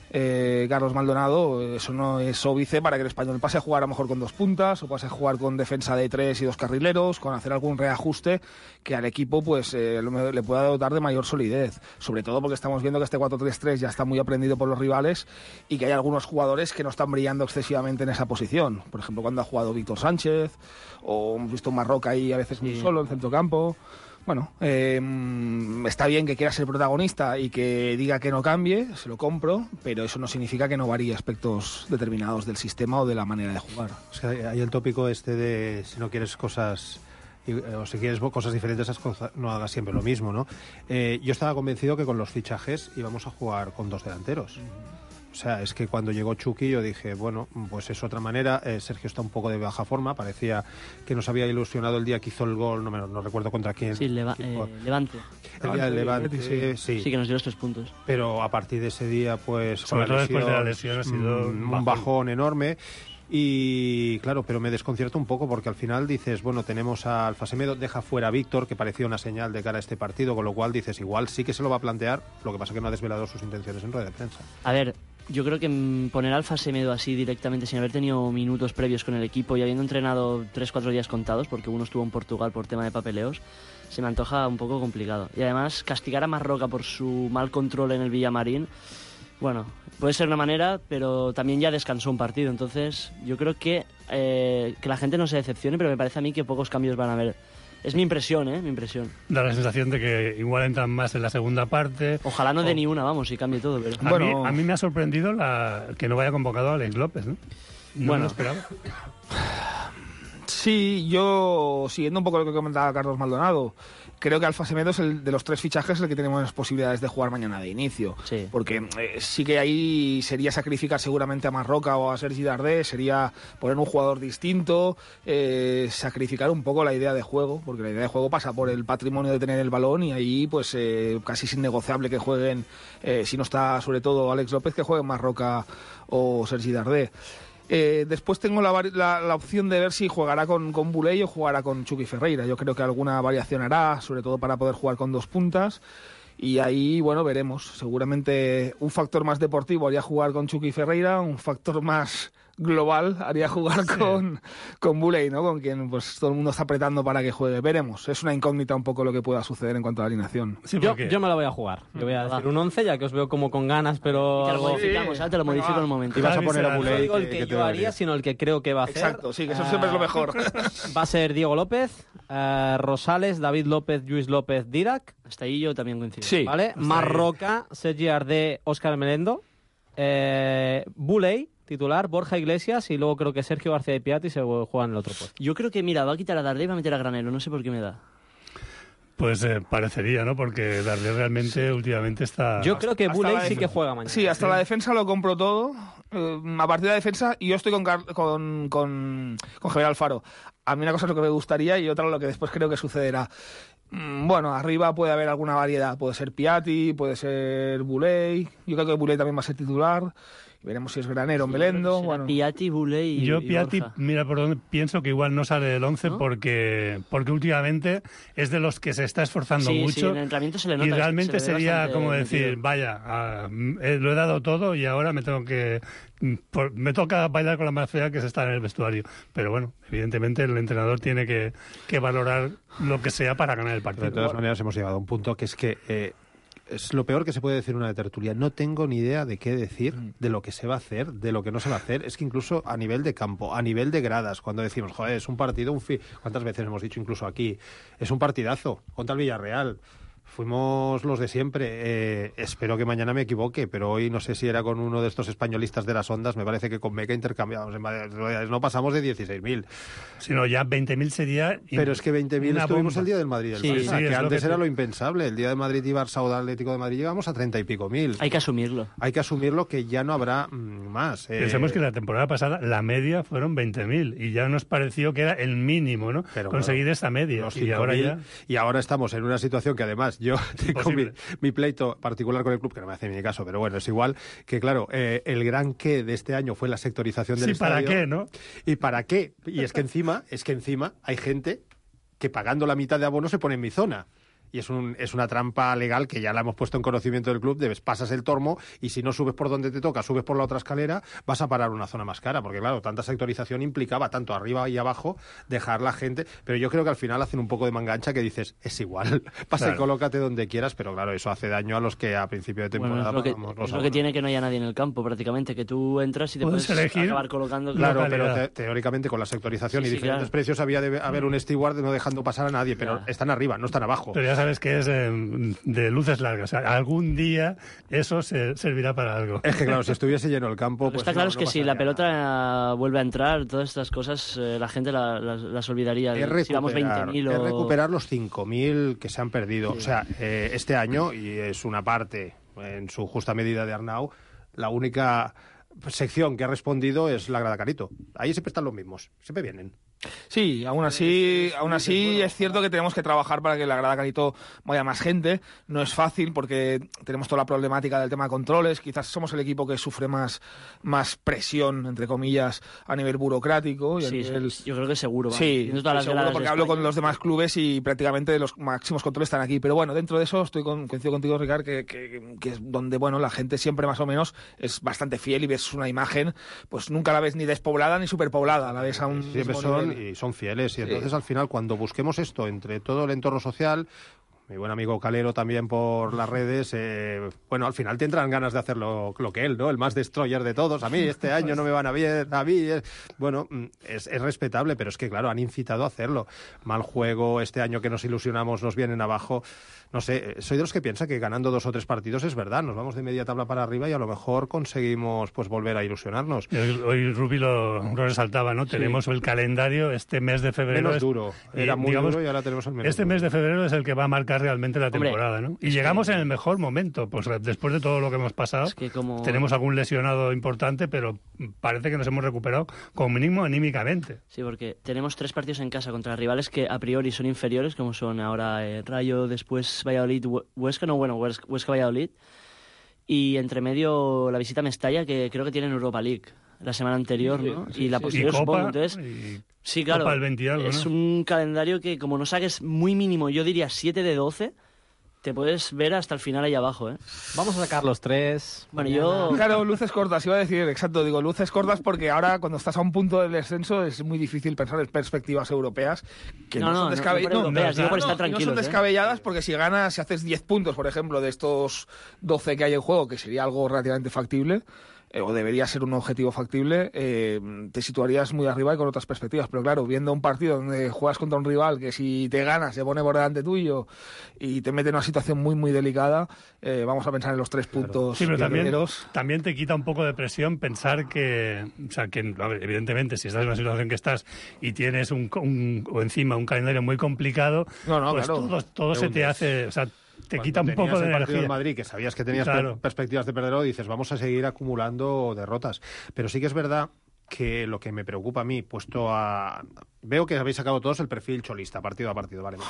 eh, Carlos Maldonado, eso no es óbice para que el Español pase a jugar a lo mejor con dos puntas, o pase a jugar con defensa de tres y dos carrileros, con hacer algún reajuste que al equipo pues eh, le pueda dotar de mayor solidez, sobre todo porque estamos viendo que este cuatro tres tres ya está muy aprendido por los rivales y que hay algunos jugadores que no están brillando excesivamente en esa posición. Por ejemplo, cuando ha jugado Víctor Sánchez, o hemos visto un Marroca ahí a veces muy solo en centrocampo. Bueno, eh, está bien que quiera ser protagonista y que diga que no cambie, se lo compro, pero eso no significa que no varíe aspectos determinados del sistema o de la manera de jugar. O sea, hay el tópico este de si no quieres cosas o si quieres cosas diferentes, no hagas siempre lo mismo, ¿no? Eh, yo estaba convencido que con los fichajes íbamos a jugar con dos delanteros. Uh-huh. O sea, es que cuando llegó Chucky yo dije, bueno, pues es otra manera. Eh, Sergio está un poco de baja forma, parecía que nos había ilusionado el día que hizo el gol, no, me, no recuerdo contra quién. Sí, leva, eh, Levante. El día del Levante, sí. Sí. sí, que nos dio los tres puntos. Pero a partir de ese día, pues... Sobre todo después de la lesión ha sido un bajón, bajón enorme. Y claro, pero me desconcierta un poco porque al final dices, bueno, tenemos a Alfa Semedo, deja fuera a Víctor, que parecía una señal de cara a este partido, con lo cual dices, igual sí que se lo va a plantear, lo que pasa es que no ha desvelado sus intenciones en rueda de prensa. A ver, yo creo que poner a Alfa Semedo así directamente, sin haber tenido minutos previos con el equipo y habiendo entrenado tres cuatro días contados, porque uno estuvo en Portugal por tema de papeleos, se me antoja un poco complicado. Y además, castigar a Marroca por su mal control en el Villamarín, bueno, puede ser una manera, pero también ya descansó un partido. Entonces, yo creo que, eh, que la gente no se decepcione, pero me parece a mí que pocos cambios van a haber. Es mi impresión, ¿eh? Mi impresión. Da la sensación de que igual entran más en la segunda parte. Ojalá no o... dé ni una, vamos, y cambie todo. Pero... A, bueno... mí, a mí me ha sorprendido la... que no vaya convocado a Alex López, ¿no? No bueno. me lo esperaba. Sí, yo, siguiendo un poco lo que comentaba Carlos Maldonado, creo que Alfa Semedo es el de los tres fichajes el que tenemos posibilidades de jugar mañana de inicio. Sí. Porque eh, sí que ahí sería sacrificar seguramente a Marroca o a Sergi Darder, sería poner un jugador distinto, eh, sacrificar un poco la idea de juego, porque la idea de juego pasa por el patrimonio de tener el balón y ahí pues eh, casi es innegociable que jueguen, eh, si no está sobre todo Alex López, que jueguen Marroca o Sergi Darder. Eh, después tengo la, la, la opción de ver si jugará con, con Buley o jugará con Chucky Ferreira. Yo creo que alguna variación hará, sobre todo para poder jugar con dos puntas. Y ahí, bueno, veremos. Seguramente un factor más deportivo haría jugar con Chucky Ferreira, un factor más global haría jugar sí. con, con Buley, ¿no? Con quien pues todo el mundo está apretando para que juegue. Veremos. Es una incógnita un poco lo que pueda suceder en cuanto a la alineación. Sí, yo, yo me la voy a jugar. Yo voy a decir un once, ya que os veo como con ganas, pero... Y te lo modificamos, ¿sabes? Te lo modifico en el momento. Y vas a poner a Buley. No digo el que, que yo haría, sino el que creo que va a hacer. Exacto, sí, que eso uh, siempre es lo mejor. Va a ser Diego López, uh, Rosales, David López, Lluís López, Dirac. Hasta ahí yo también coincido. Sí. ¿Vale? Marroca, Sergi Darder, Óscar Melendo, eh, Buley, titular, Borja Iglesias, y luego creo que Sergio García y Piatti se juegan en el otro puesto. Yo creo que, mira, va a quitar a Darder y va a meter a Granero, no sé por qué me da. Pues eh, parecería, ¿no? Porque Darder realmente sí. últimamente está... Yo creo que Buley sí que juega mañana. Sí, hasta sí. la defensa lo compro todo. Eh, a partir de la defensa, y yo estoy con, con, con, con Javier Alfaro. A mí una cosa es lo que me gustaría y otra lo que después creo que sucederá. Bueno, arriba puede haber alguna variedad. Puede ser Piatti, puede ser Buley. Yo creo que Buley también va a ser titular. Veremos si es Granero o sí, Melendo. Bueno. Piatti, Buley y Yo y Piatti, Borja. mira, por donde pienso que igual no sale del once, ¿no? porque porque últimamente es de los que se está esforzando sí, mucho. Sí, en el entrenamiento se le nota. Y realmente se sería como decir, metido. vaya, ah, eh, lo he dado todo y ahora me tengo que... Por, me toca bailar con la más fea que se está en el vestuario. Pero bueno, evidentemente el entrenador tiene que, que valorar lo que sea para ganar el partido. De todas maneras hemos llegado a un punto que es que... Eh, es lo peor que se puede decir en una tertulia. No tengo ni idea de qué decir, de lo que se va a hacer, de lo que no se va a hacer. Es que incluso a nivel de campo, a nivel de gradas, cuando decimos, joder, es un partido, un fi... ¿cuántas veces hemos dicho incluso aquí? Es un partidazo contra el Villarreal. Fuimos los de siempre. Eh, espero que mañana me equivoque, pero hoy no sé si era con uno de estos españolistas de las ondas. Me parece que con Meca intercambiamos. No pasamos de dieciséis mil. Sino ya veinte mil sería... Pero es que veinte mil estuvimos bomba. El día del Madrid del sí, Barça, sí, que antes que era sí. lo impensable. El día de Madrid y Barça o del Atlético de Madrid llegamos a treinta y pico mil. Hay que asumirlo. Hay que asumirlo que ya no habrá mmm, más. Eh... Pensemos que la temporada pasada la media fueron veinte mil y ya nos pareció que era el mínimo, ¿no? Pero, conseguir claro, esa media. Y ahora ya... Y ahora estamos en una situación que además yo tengo mi, mi pleito particular con el club, que no me hace ni caso, pero bueno, es igual que, claro, eh, el gran qué de este año fue la sectorización del sí, estadio. ¿para qué, no? ¿Y para qué? Y es que encima, es que encima hay gente que pagando la mitad de abono se pone en mi zona. Y es, un, es una trampa legal que ya la hemos puesto en conocimiento del club, debes, pasas el tormo y si no subes por donde te toca, subes por la otra escalera, vas a parar una zona más cara, porque claro, tanta sectorización implicaba tanto arriba y abajo dejar la gente, pero yo creo que al final hacen un poco de mangancha que dices, es igual, pasa claro. y colócate donde quieras, pero claro, eso hace daño a los que a principio de temporada... Bueno, es lo, que, es lo que tiene que no haya nadie en el campo prácticamente, que tú entras y te puedes, puedes acabar colocando... Claro, pero te, teóricamente con la sectorización sí, y sí, diferentes claro. precios había de haber un steward no dejando pasar a nadie, pero claro. están arriba, no están abajo. Pero ya sabes que es eh, de luces largas, o sea, algún día eso se, servirá para algo. Es que claro, si estuviese lleno el campo... Lo pues está no, claro no es que si la pelota vuelve a entrar, todas estas cosas eh, la gente la, las, las olvidaría. Es si vamos veinte mil o... es recuperar los cinco mil que se han perdido. Sí. O sea, eh, este año, y es una parte, en su justa medida de Arnau, la única sección que ha respondido es la Grada Carito. Ahí siempre están los mismos, siempre vienen. Sí, aún así, aún así es cierto que tenemos que trabajar para que la Grada Carito vaya más gente. No es fácil porque tenemos toda la problemática del tema de controles. Quizás somos el equipo que sufre más, más presión, entre comillas, a nivel burocrático. Y sí, nivel... yo creo que seguro. Sí, todas seguro porque hablo con los demás clubes y prácticamente los máximos controles están aquí. Pero bueno, dentro de eso estoy con, coincido contigo, Ricard, que, que, que es donde bueno la gente siempre más o menos es bastante fiel y ves una imagen, pues nunca la ves ni despoblada ni superpoblada. La ves a un siempre son y son fieles y entonces sí. al final cuando busquemos esto entre todo el entorno social, mi buen amigo Calero también por las redes, eh, bueno, al final tendrán ganas de hacer lo, lo que él, ¿no? El más destroyer de todos. A mí este año no me van a ver, a mí... Es... Bueno, es, es respetable, pero es que, claro, han incitado a hacerlo. Mal juego, este año que nos ilusionamos nos vienen abajo. No sé, soy de los que piensa que ganando dos o tres partidos es verdad, nos vamos de media tabla para arriba y a lo mejor conseguimos pues volver a ilusionarnos. Hoy Rubi lo, lo resaltaba, ¿no? Sí. Tenemos el calendario, este mes de febrero... Menos es, duro, era muy digamos, duro y ahora tenemos el menos Este duro. mes de febrero es el que va a marcar realmente la temporada, Hombre, ¿no? Y llegamos que... en el mejor momento, pues después de todo lo que hemos pasado, es que como... tenemos algún lesionado importante, pero parece que nos hemos recuperado como mínimo anímicamente. Sí, porque tenemos tres partidos en casa contra rivales que a priori son inferiores, como son ahora eh, Rayo, después Valladolid, Huesca, no, bueno, Huesca, Valladolid, y entre medio la visita a Mestalla, que creo que tienen Europa League la semana anterior, ¿no? Sí, sí, y la sí, posterior, y supongo, Copa, entonces... Y... Sí, claro, Copa el veinte algo, es ¿no? un calendario que como no saques muy mínimo, yo diría siete de doce, te puedes ver hasta el final ahí abajo, ¿eh? Vamos a sacar los tres. Bueno, yo... Claro, luces cortas, iba a decir, exacto, digo, luces cortas porque ahora cuando estás a un punto del descenso es muy difícil pensar en perspectivas europeas que no, no, no son, descabe... no, no, europeas, no, digo por estar no, tranquilos, no son descabelladas ¿eh? Porque si ganas, si haces diez puntos, por ejemplo, de estos doce que hay en juego, que sería algo relativamente factible, eh, o debería ser un objetivo factible, eh, te situarías muy arriba y con otras perspectivas. Pero claro, viendo un partido donde juegas contra un rival que si te ganas se pone por delante tuyo y te mete en una situación muy, muy delicada, eh, vamos a pensar en los tres puntos. Sí, pero también, también te quita un poco de presión pensar que, o sea, que a ver, evidentemente, si estás en la situación que estás y tienes un, un o encima un calendario muy complicado, no, no, pues claro. todo, todo se te hace... O sea, te Cuando quita un poco de el energía. En Madrid, que sabías que tenías claro. perspectivas de perderlo, dices, vamos a seguir acumulando derrotas. Pero sí que es verdad que lo que me preocupa a mí, puesto a... Veo que habéis sacado todos el perfil cholista, partido a partido, vale.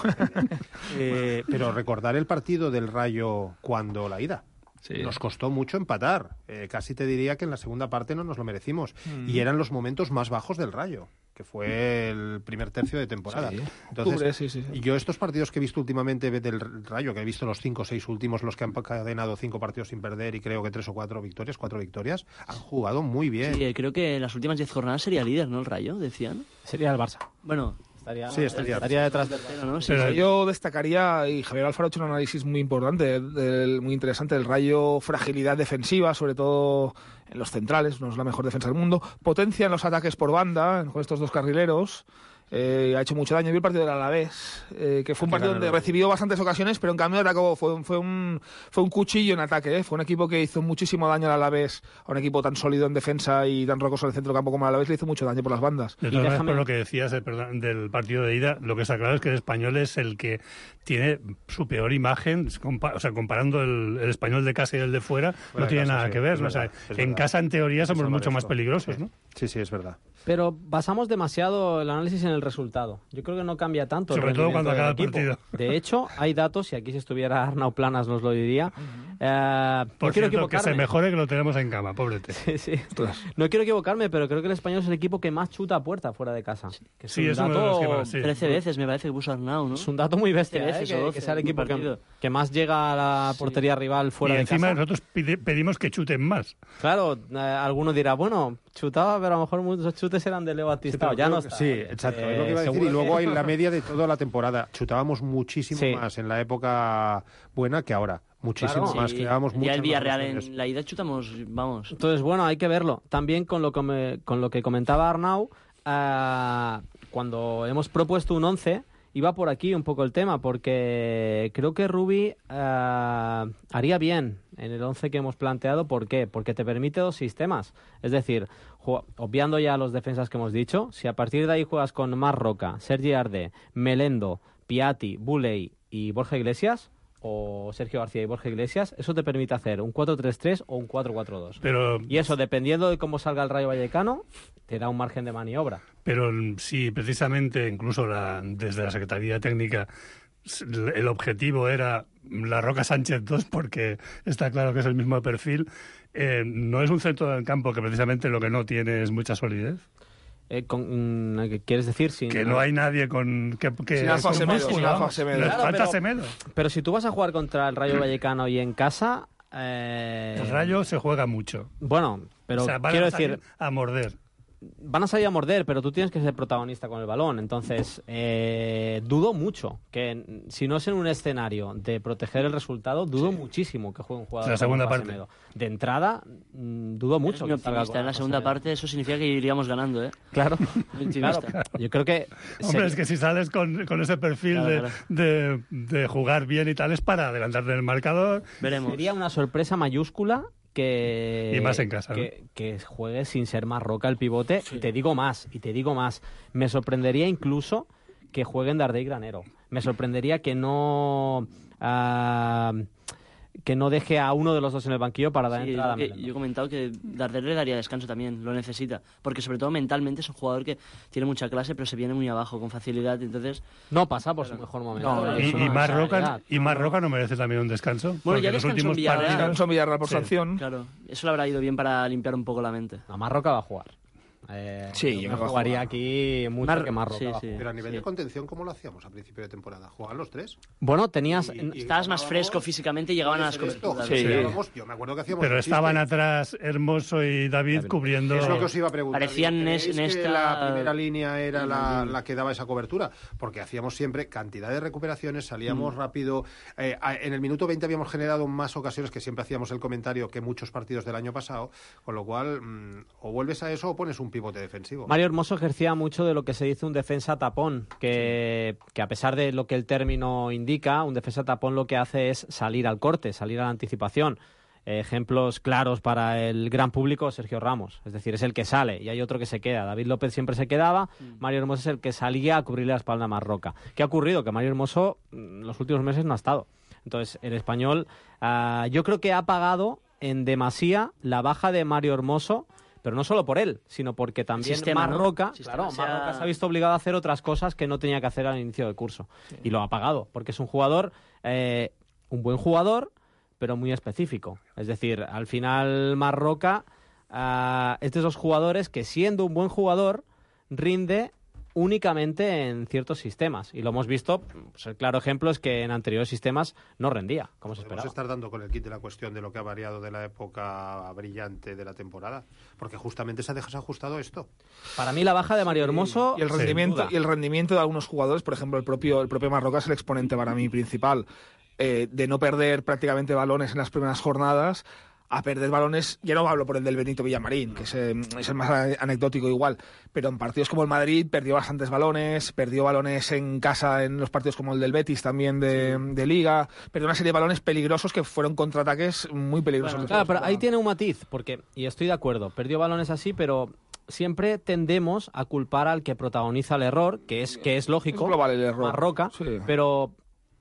eh, pero recordar el partido del Rayo cuando la ida. Sí. Nos costó mucho empatar. Eh, casi te diría que en la segunda parte no nos lo merecimos. Mm. Y eran los momentos más bajos del Rayo, que fue el primer tercio de temporada. Sí. Entonces, Octubre, sí, sí, sí. yo estos partidos que he visto últimamente del Rayo, que he visto los cinco o seis últimos, los que han encadenado cinco partidos sin perder y creo que tres o cuatro victorias, cuatro victorias, han jugado muy bien. Sí, creo que en las últimas diez jornadas sería líder, ¿no? El Rayo, decían. Sería el Barça. Bueno... Estaría, sí, estaría, estaría detrás del Rayo, ¿no? Sí, sí. Yo destacaría, y Javier Alfaro ha hecho un análisis muy importante, del, muy interesante, del Rayo, fragilidad defensiva, sobre todo en los centrales, no es la mejor defensa del mundo, potencia en los ataques por banda, con estos dos carrileros. Eh, ha hecho mucho daño. Vi el partido del Alavés, eh, que fue un partido donde recibió bastantes ocasiones, pero en cambio atacó, fue, fue, un, fue un cuchillo en ataque. ¿eh? Fue un equipo que hizo muchísimo daño al Alavés, a un equipo tan sólido en defensa y tan rocoso en el centro campo como el Alavés, le hizo mucho daño por las bandas. De todas maneras, por lo que decías eh, perdón, del partido de ida, lo que está claro es que el Español es el que tiene su peor imagen, compa o sea, comparando el, el Español de casa y el de fuera, bueno, no tiene casa, nada sí, que ver. ¿no? O sea, en verdad. Casa, en teoría, somos Eso mucho más peligrosos, sí. ¿no? Sí, sí, es verdad. Pero basamos demasiado el análisis en el resultado. Yo creo que no cambia tanto. Sobre todo cuando acaba el partido. De hecho, hay datos, y aquí si estuviera Arnau Planas nos lo diría, Eh, Por no quiero cierto, que equivocarme. se mejore que lo tenemos en cama, pobrete. Sí, sí. No quiero equivocarme, pero creo que el Español es el equipo que más chuta a puerta fuera de casa. Que es Sí, un es uno de dato... los que más, sí. trece veces me parece que puso Arnau, ¿no? Es un dato muy bestia, trece ¿eh? veces o que, doce que sea el en un equipo que, partido. que más llega a la portería rival fuera y de encima casa. nosotros pide- pedimos que chuten más. Claro, eh, alguno dirá, bueno, chutaba, pero a lo mejor muchos chutes eran de Leo Batistao. Ya no está. Sí, exacto, es lo que iba a Eh, decir. Y seguro luego que- hay la media de toda la temporada. Chutábamos muchísimo Sí. más en la época buena que ahora. Muchísimo Claro. más. Sí, Creábamos ya muchas el más Villarreal ocasiones. en la ida chutamos, vamos. Entonces, bueno, hay que verlo. También con lo que, me- con lo que comentaba Arnau, eh, cuando hemos propuesto un once, iba por aquí un poco el tema, porque creo que Rubi eh, haría bien en el once que hemos planteado. ¿Por qué? Porque te permite dos sistemas. Es decir, ju- obviando ya los defensas que hemos dicho, si a partir de ahí juegas con Marc Roca, Sergi Arde, Melendo, Piatti, Buley y Borja Iglesias, o Sergio García y Borja Iglesias, eso te permite hacer un cuatro tres tres o un cuatro cuatro dos. Pero, Y eso, dependiendo de cómo salga el Rayo Vallecano, te da un margen de maniobra. pero si precisamente incluso la- desde la Secretaría Técnica s- el objetivo era la Roca Sánchez dos, porque está claro que es el mismo perfil, eh, no es un centro del campo que precisamente lo que no tiene es mucha solidez. Eh, con, mm, ¿qué ¿Quieres decir? Sin, Que no hay nadie con que, que Sin Alfa con Semedo, músculo, sin Alfa vamos. Semedo. Les Claro, falta pero- Semedo. Pero si tú vas a jugar contra el Rayo Vallecano y en casa... eh, El Rayo se juega mucho. Bueno, pero O sea, van quiero a salir decir... a morder. Van a salir a morder, pero tú tienes que ser protagonista con el balón. Entonces, eh, dudo mucho que, n- si no es en un escenario de proteger el resultado, dudo muchísimo que juegue un jugador La segunda como parte. Semedo. De entrada, mm, dudo mucho. Muy que salga optimista. con En la Rafa segunda Semedo. parte eso significa que iríamos ganando, ¿eh? Claro, Muy optimista. claro. Yo creo que... Hombre, se- es que si sales con, con ese perfil Claro, de, claro. de, de jugar bien y tal, es para adelantarte del marcador. Veremos. Sería una sorpresa mayúscula que... Y más en casa, que, que juegue sin ser más Roca el pivote. Y te digo más, y te digo más. Me sorprendería incluso que jueguen Darder y Granero. Me sorprendería que no... ah, que no deje a uno de los dos en el banquillo para dar Sí, entrada a yo, que- Melendo. yo he comentado que Darder le daría descanso también, lo necesita, porque sobre todo mentalmente es un jugador que tiene mucha clase, pero se viene muy abajo con facilidad, entonces... No pasa por su mejor momento. No, Y, Es y una Marc Roca, realidad. y Marc Roca no merece también un descanso. Bueno, porque ya los descansó últimos en Villarreal. partidos... Descanso en Villarreal por Sí. sanción. Claro, eso le habrá ido bien para limpiar un poco la mente. No, Marroca va a jugar. Eh, Sí, yo yo me creo que va a jugaría jugar. aquí mucho Mar- que Marroca sí, va a sí. jugar. Pero a nivel Sí. de contención, ¿cómo lo hacíamos a principio de temporada? ¿Jugaban los tres? Bueno, tenías... Y- y- Estabas más ganábamos- fresco físicamente y llegaban a las Puede ser esto, coberturas. Sí. ganábamos- Yo me acuerdo que hacíamos Pero un chiste. estaban atrás Hermoso y David David. cubriendo... Es lo que os iba a preguntar. Parecían Digo, en es- ¿creéis en que esta- la primera línea era en la, la línea. la que daba esa cobertura? Porque hacíamos siempre cantidad de recuperaciones, salíamos Mm. rápido. Eh, a- en el minuto veinte habíamos generado más ocasiones, que siempre hacíamos el comentario, que muchos partidos del año pasado, con lo cual mm, o vuelves a eso o pones un pivote defensivo. Mario Hermoso ejercía mucho de lo que se dice un defensa tapón, que, que a pesar de lo que el término indica, un defensa tapón lo que hace es salir al corte, salir a la anticipación. Eh, ejemplos claros para el gran público, Sergio Ramos, es decir, es el que sale y hay otro que se queda. David López siempre se quedaba, Mario Hermoso es el que salía a cubrirle la espalda a Marroca. ¿Qué ha ocurrido? Que Mario Hermoso en los últimos meses no ha estado. Entonces, el español, ah, yo creo que ha pagado en demasía la baja de Mario Hermoso, pero no solo por él, sino porque también sistema, ¿no? Marroca, Sistema claro, se ha- Marroca se ha visto obligado a hacer otras cosas que no tenía que hacer al inicio del curso. Y lo ha pagado, porque es un jugador, eh, un buen jugador, pero muy específico. Es decir, al final Marroca ah, es de esos jugadores que, siendo un buen jugador, rinde únicamente en ciertos sistemas. Y lo hemos visto, pues el claro ejemplo es que en anteriores sistemas no rendía, como se Podemos esperaba. estar dando con el kit de la cuestión de lo que ha variado de la época brillante de la temporada, porque justamente se ha desajustado esto. Para mí la baja de Mario Hermoso... Y el sin rendimiento, duda. y el rendimiento de algunos jugadores, por ejemplo, el propio, el propio Marroca es el exponente para mí principal, eh, de no perder prácticamente balones en las primeras jornadas, a perder balones, ya no hablo por el del Benito Villamarín, que es, eh, es el más anecdótico igual, pero en partidos como el Madrid perdió bastantes balones, perdió balones en casa en los partidos como el del Betis también de, de Liga, perdió una serie de balones peligrosos que fueron contraataques muy peligrosos. Bueno, claro, pero ahí tiene un matiz, porque, y estoy de acuerdo, perdió balones así, pero siempre tendemos a culpar al que protagoniza el error, que es, que es lógico, Es global el error. Marroca, Sí. pero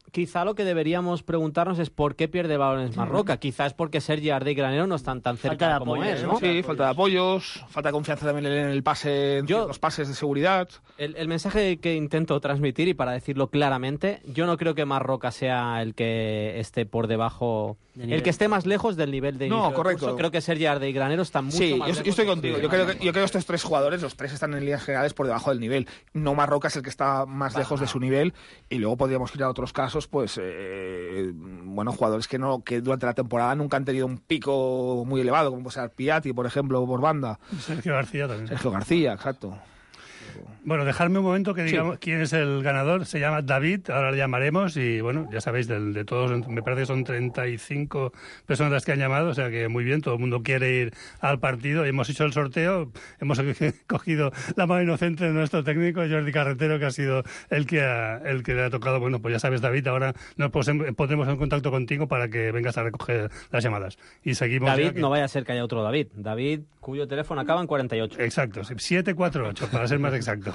quizá lo que deberíamos preguntarnos es por qué pierde balones Marroca. Quizá es porque Sergi Ardé y Granero no están tan cerca como es, ¿no? Sí, falta de apoyos, falta de confianza también en el pase, en Yo, los pases de seguridad. El, el mensaje que intento transmitir, y para decirlo claramente, yo no creo que Marroca sea el que esté por debajo, de el que esté más lejos del nivel de No, correcto. curso. Creo que Sergi Ardé y Granero están mucho sí, más yo, lejos. yo estoy contigo. Sí, yo, creo que, yo creo que estos tres jugadores, los tres están en líneas generales por debajo del nivel. No Marroca es el que está más bah. lejos de su nivel, y luego podríamos ir a otros casos, pues, eh, bueno, jugadores que no que durante la temporada nunca han tenido un pico muy elevado, como puede ser Piatti, por ejemplo, por banda. Sergio García también. Sergio García, exacto. Bueno, dejadme un momento que digamos sí. quién es el ganador. Se llama David, ahora le llamaremos y, bueno, ya sabéis, de, de todos, me parece que son treinta y cinco personas las que han llamado, o sea que muy bien, todo el mundo quiere ir al partido. Hemos hecho el sorteo, hemos cogido la mano inocente de nuestro técnico, Jordi Carretero, que ha sido el que, ha, el que le ha tocado. Bueno, pues ya sabes, David, ahora nos pondremos en contacto contigo para que vengas a recoger las llamadas. Y seguimos. David, que... no vaya a ser que haya otro David. David, cuyo teléfono acaba en cuarenta y ocho. Exacto, siete cuatro ocho, para ser más exacto.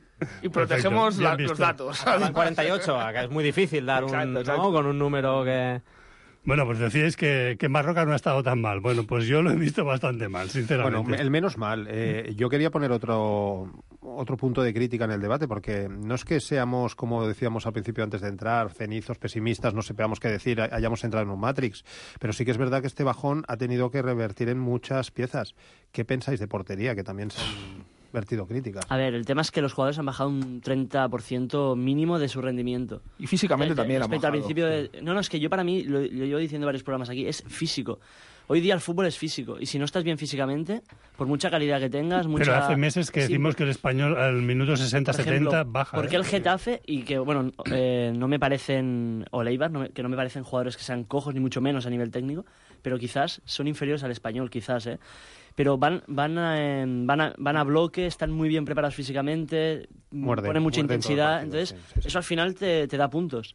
Y protegemos la, los datos. En cuarenta y ocho, acá es muy difícil dar exacto, un, exacto. ¿no? con un número que... Bueno, pues decíais que, que Marroca no ha estado tan mal. Bueno, pues yo lo he visto bastante mal, sinceramente. Bueno, el menos mal. Eh, yo quería poner otro, otro punto de crítica en el debate, porque no es que seamos, como decíamos al principio antes de entrar, cenizos, pesimistas, no sepamos qué decir, hayamos entrado en un Matrix, pero sí que es verdad que este bajón ha tenido que revertir en muchas piezas. ¿Qué pensáis de portería, que también se han vertido críticas? A ver, el tema es que los jugadores han bajado un treinta por ciento mínimo de su rendimiento. Y físicamente eh, también han bajado. Al principio de... No, no, es que yo para mí, lo, lo llevo diciendo en varios programas aquí, es físico. Hoy día el fútbol es físico, y si no estás bien físicamente, por mucha calidad que tengas, mucha... Pero hace meses que sí, decimos que el español al minuto sesenta setenta baja. Porque ¿eh? el Getafe, y que, bueno, eh, no me parecen, o Leibar, no me, que no me parecen jugadores que sean cojos, ni mucho menos a nivel técnico, pero quizás son inferiores al español, quizás, ¿eh? Pero van van a, eh, van, a, van a bloque, están muy bien preparados físicamente, muerden, ponen mucha intensidad, partido, entonces sí, sí, sí. eso al final te, te da puntos.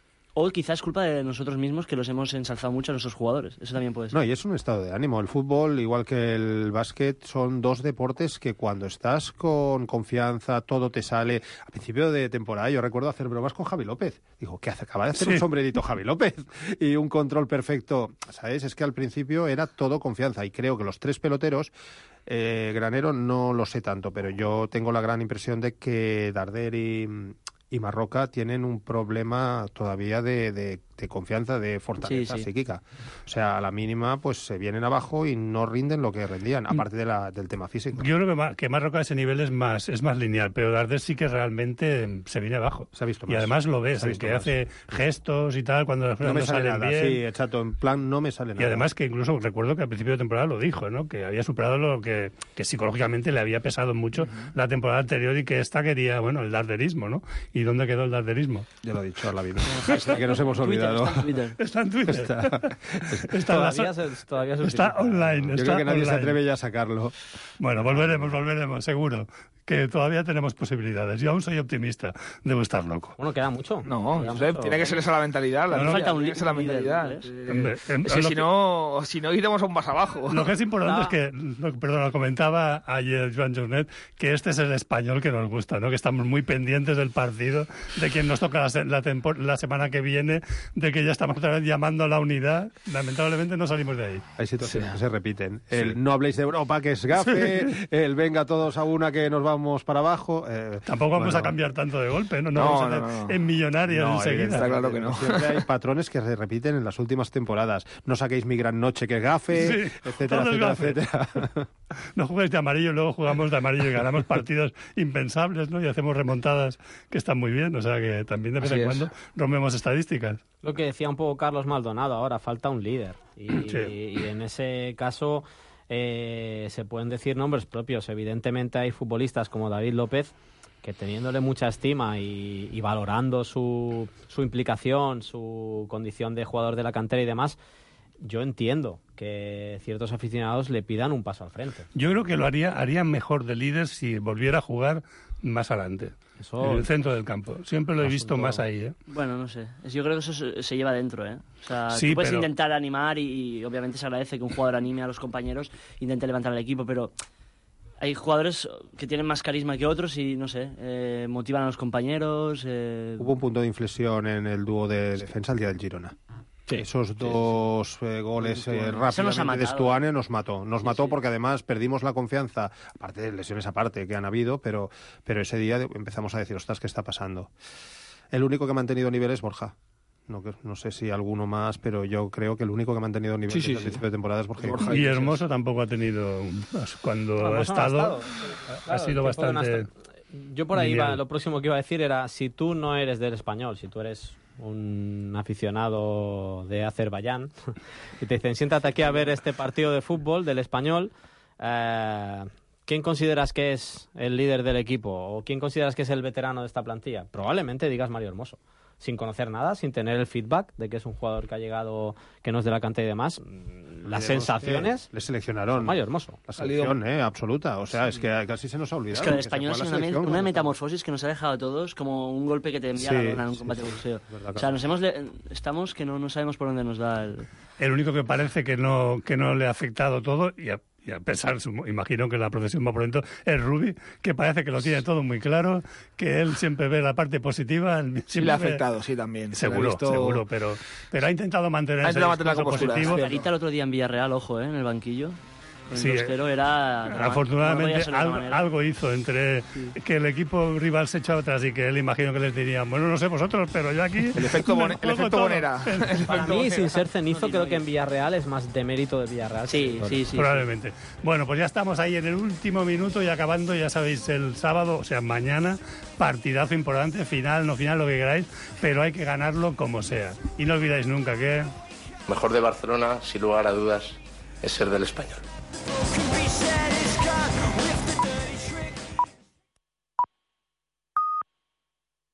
O quizás es culpa de nosotros mismos que los hemos ensalzado mucho a nuestros jugadores. Eso también puede ser. No, y es un estado de ánimo. El fútbol, igual que el básquet, son dos deportes que cuando estás con confianza, todo te sale. A principio de temporada yo recuerdo hacer bromas con Javi López. Digo, ¿qué hace? Acaba de hacer sí. un sombrerito Javi López y un control perfecto. ¿Sabes? Es que al principio era todo confianza. Y creo que los tres peloteros... Eh, Granero no lo sé tanto, pero yo tengo la gran impresión de que Darder y... y Marroca tienen un problema todavía de, de, de confianza, de fortaleza sí, sí. psíquica. O sea, a la mínima pues se vienen abajo y no rinden lo que rendían, aparte de la, del tema físico. Yo creo que, Mar- que Marroca a ese nivel es más es más lineal, pero Darder sí que realmente se viene abajo. Se ha visto más. Y además lo ves, el que más. hace gestos y tal, cuando las no me no sale salen nada, bien. sí, exacto, en plan no me sale nada. Y además que incluso recuerdo que al principio de temporada lo dijo, ¿no? Que había superado lo que, que psicológicamente le había pesado mucho uh-huh. la temporada anterior y que esta quería, bueno, el darderismo, ¿no? ¿Y dónde quedó el darderismo? Ya lo ha dicho Arlavino. Que nos hemos olvidado. Twitter, está en Twitter. Está, está, todavía, se, todavía se está online. Yo está creo que nadie online. se atreve ya a sacarlo. Bueno, volveremos, volveremos, seguro. Que todavía tenemos posibilidades. Yo aún soy optimista. Debo estar loco. Bueno, queda mucho. No, queda Josep, mucho. tiene que ser esa la mentalidad. La no, no, falta un tiene que ser la mentalidad. Eh, Hombre, eh, es que si, que, no, si no iremos aún más abajo. Lo que es importante no. es que, lo, perdón, lo comentaba ayer Joan Jornet, que este es el español que nos gusta, ¿no? Que estamos muy pendientes del partido, de quien nos toca la, la, tempor- la semana que viene, de que ya estamos otra vez llamando a la unidad. Lamentablemente no salimos de ahí. Hay situaciones sí. que se repiten. Sí. El no habléis de Europa, que es gafe, sí. el venga todos a una que nos vamos para abajo. Eh, Tampoco vamos bueno. a cambiar tanto de golpe, ¿no? No, no vamos a hacer no, no. en millonarios no, enseguida. Está claro que no. Siempre hay patrones que se repiten en las últimas temporadas. No saquéis mi gran noche, que es gafe, sí, etcétera, etcétera, gafe. etcétera. No juguéis de amarillo, luego jugamos de amarillo y ganamos partidos impensables, ¿no? Y hacemos remontadas que están muy bien. O sea que también de vez en cuando rompemos estadísticas. Lo que decía un poco Carlos Maldonado, ahora falta un líder. Y, sí. y, y en ese caso... Eh, se pueden decir nombres propios. Evidentemente hay futbolistas como David López que teniéndole mucha estima y, y valorando su, su implicación, su condición de jugador de la cantera y demás, yo entiendo que ciertos aficionados le pidan un paso al frente. Yo creo que lo haría, haría mejor de líder si volviera a jugar más adelante. Eso, en el centro del campo. Siempre lo he visto asunto... más ahí, ¿eh? Bueno, no sé. Yo creo que eso se, se lleva dentro, ¿eh? O sea, sí, tú puedes pero... intentar animar y, y obviamente se agradece que un jugador anime a los compañeros, intente levantar al equipo, pero hay jugadores que tienen más carisma que otros y, no sé, eh, motivan a los compañeros. Eh... Hubo un punto de inflexión en el dúo de defensa el día del Girona. Sí, Esos sí, dos sí. Eh, goles eh, rápidamente de Stuane nos mató. Nos mató sí, sí. porque además perdimos la confianza, aparte de lesiones aparte que han habido, pero, pero ese día empezamos a decir, ostras, ¿qué está pasando? El único que ha mantenido nivel es Borja. No, no sé si alguno más, pero yo creo que el único que ha mantenido nivel sí, sí, desde el principio sí. de temporada es Borja. Borja y Hermoso tampoco ha tenido, cuando no, ha, estado, ha estado, ha claro, sido bastante... Yo por ahí iba, lo próximo que iba a decir era, si tú no eres del Español, si tú eres un aficionado de Azerbaiyán, y te dicen, siéntate aquí a ver este partido de fútbol del Español, eh, ¿quién consideras que es el líder del equipo? ¿O quién consideras que es el veterano de esta plantilla? Probablemente digas Mario Hermoso. Sin conocer nada, sin tener el feedback de que es un jugador que ha llegado, que no es de la cantera y demás, las sensaciones... Le seleccionaron. Mario Hermoso. La selección, eh, absoluta. O sea, sí. es que casi se nos ha olvidado. Es que el español es una, me una metamorfosis que nos ha dejado a todos como un golpe que te envía sí, la lona en un combate de boxeo. O sea, nos hemos estamos que no, no sabemos por dónde nos da el... El único que parece que no, que no le ha afectado todo, y a, y a pesar, imagino que la profesión va por dentro, es Rubi, que parece que lo tiene todo muy claro, que él siempre ve la parte positiva. Sí le ha afectado, ve... sí, también. Seguro, visto... seguro, pero, pero ha intentado mantener ese discurso positivo. Clarita el otro día en Villarreal, ojo, ¿eh? En el banquillo. El sí, era... Afortunadamente no algo, algo hizo entre sí. que el equipo rival se echó atrás y que él imagino que les diría, bueno, no sé vosotros, pero yo aquí... El efecto, bon el efecto Bonera. El efecto Para mí, bonera. Sin ser cenizo, creo que en Villarreal es más de mérito de Villarreal. Sí, sí, sí. Probablemente. Sí. Bueno, pues ya estamos ahí en el último minuto y acabando, ya sabéis, el sábado, o sea, mañana, partidazo importante, final, no final, lo que queráis, pero hay que ganarlo como sea. Y no olvidáis nunca que... Mejor de Barcelona, sin lugar a dudas, es ser del Español.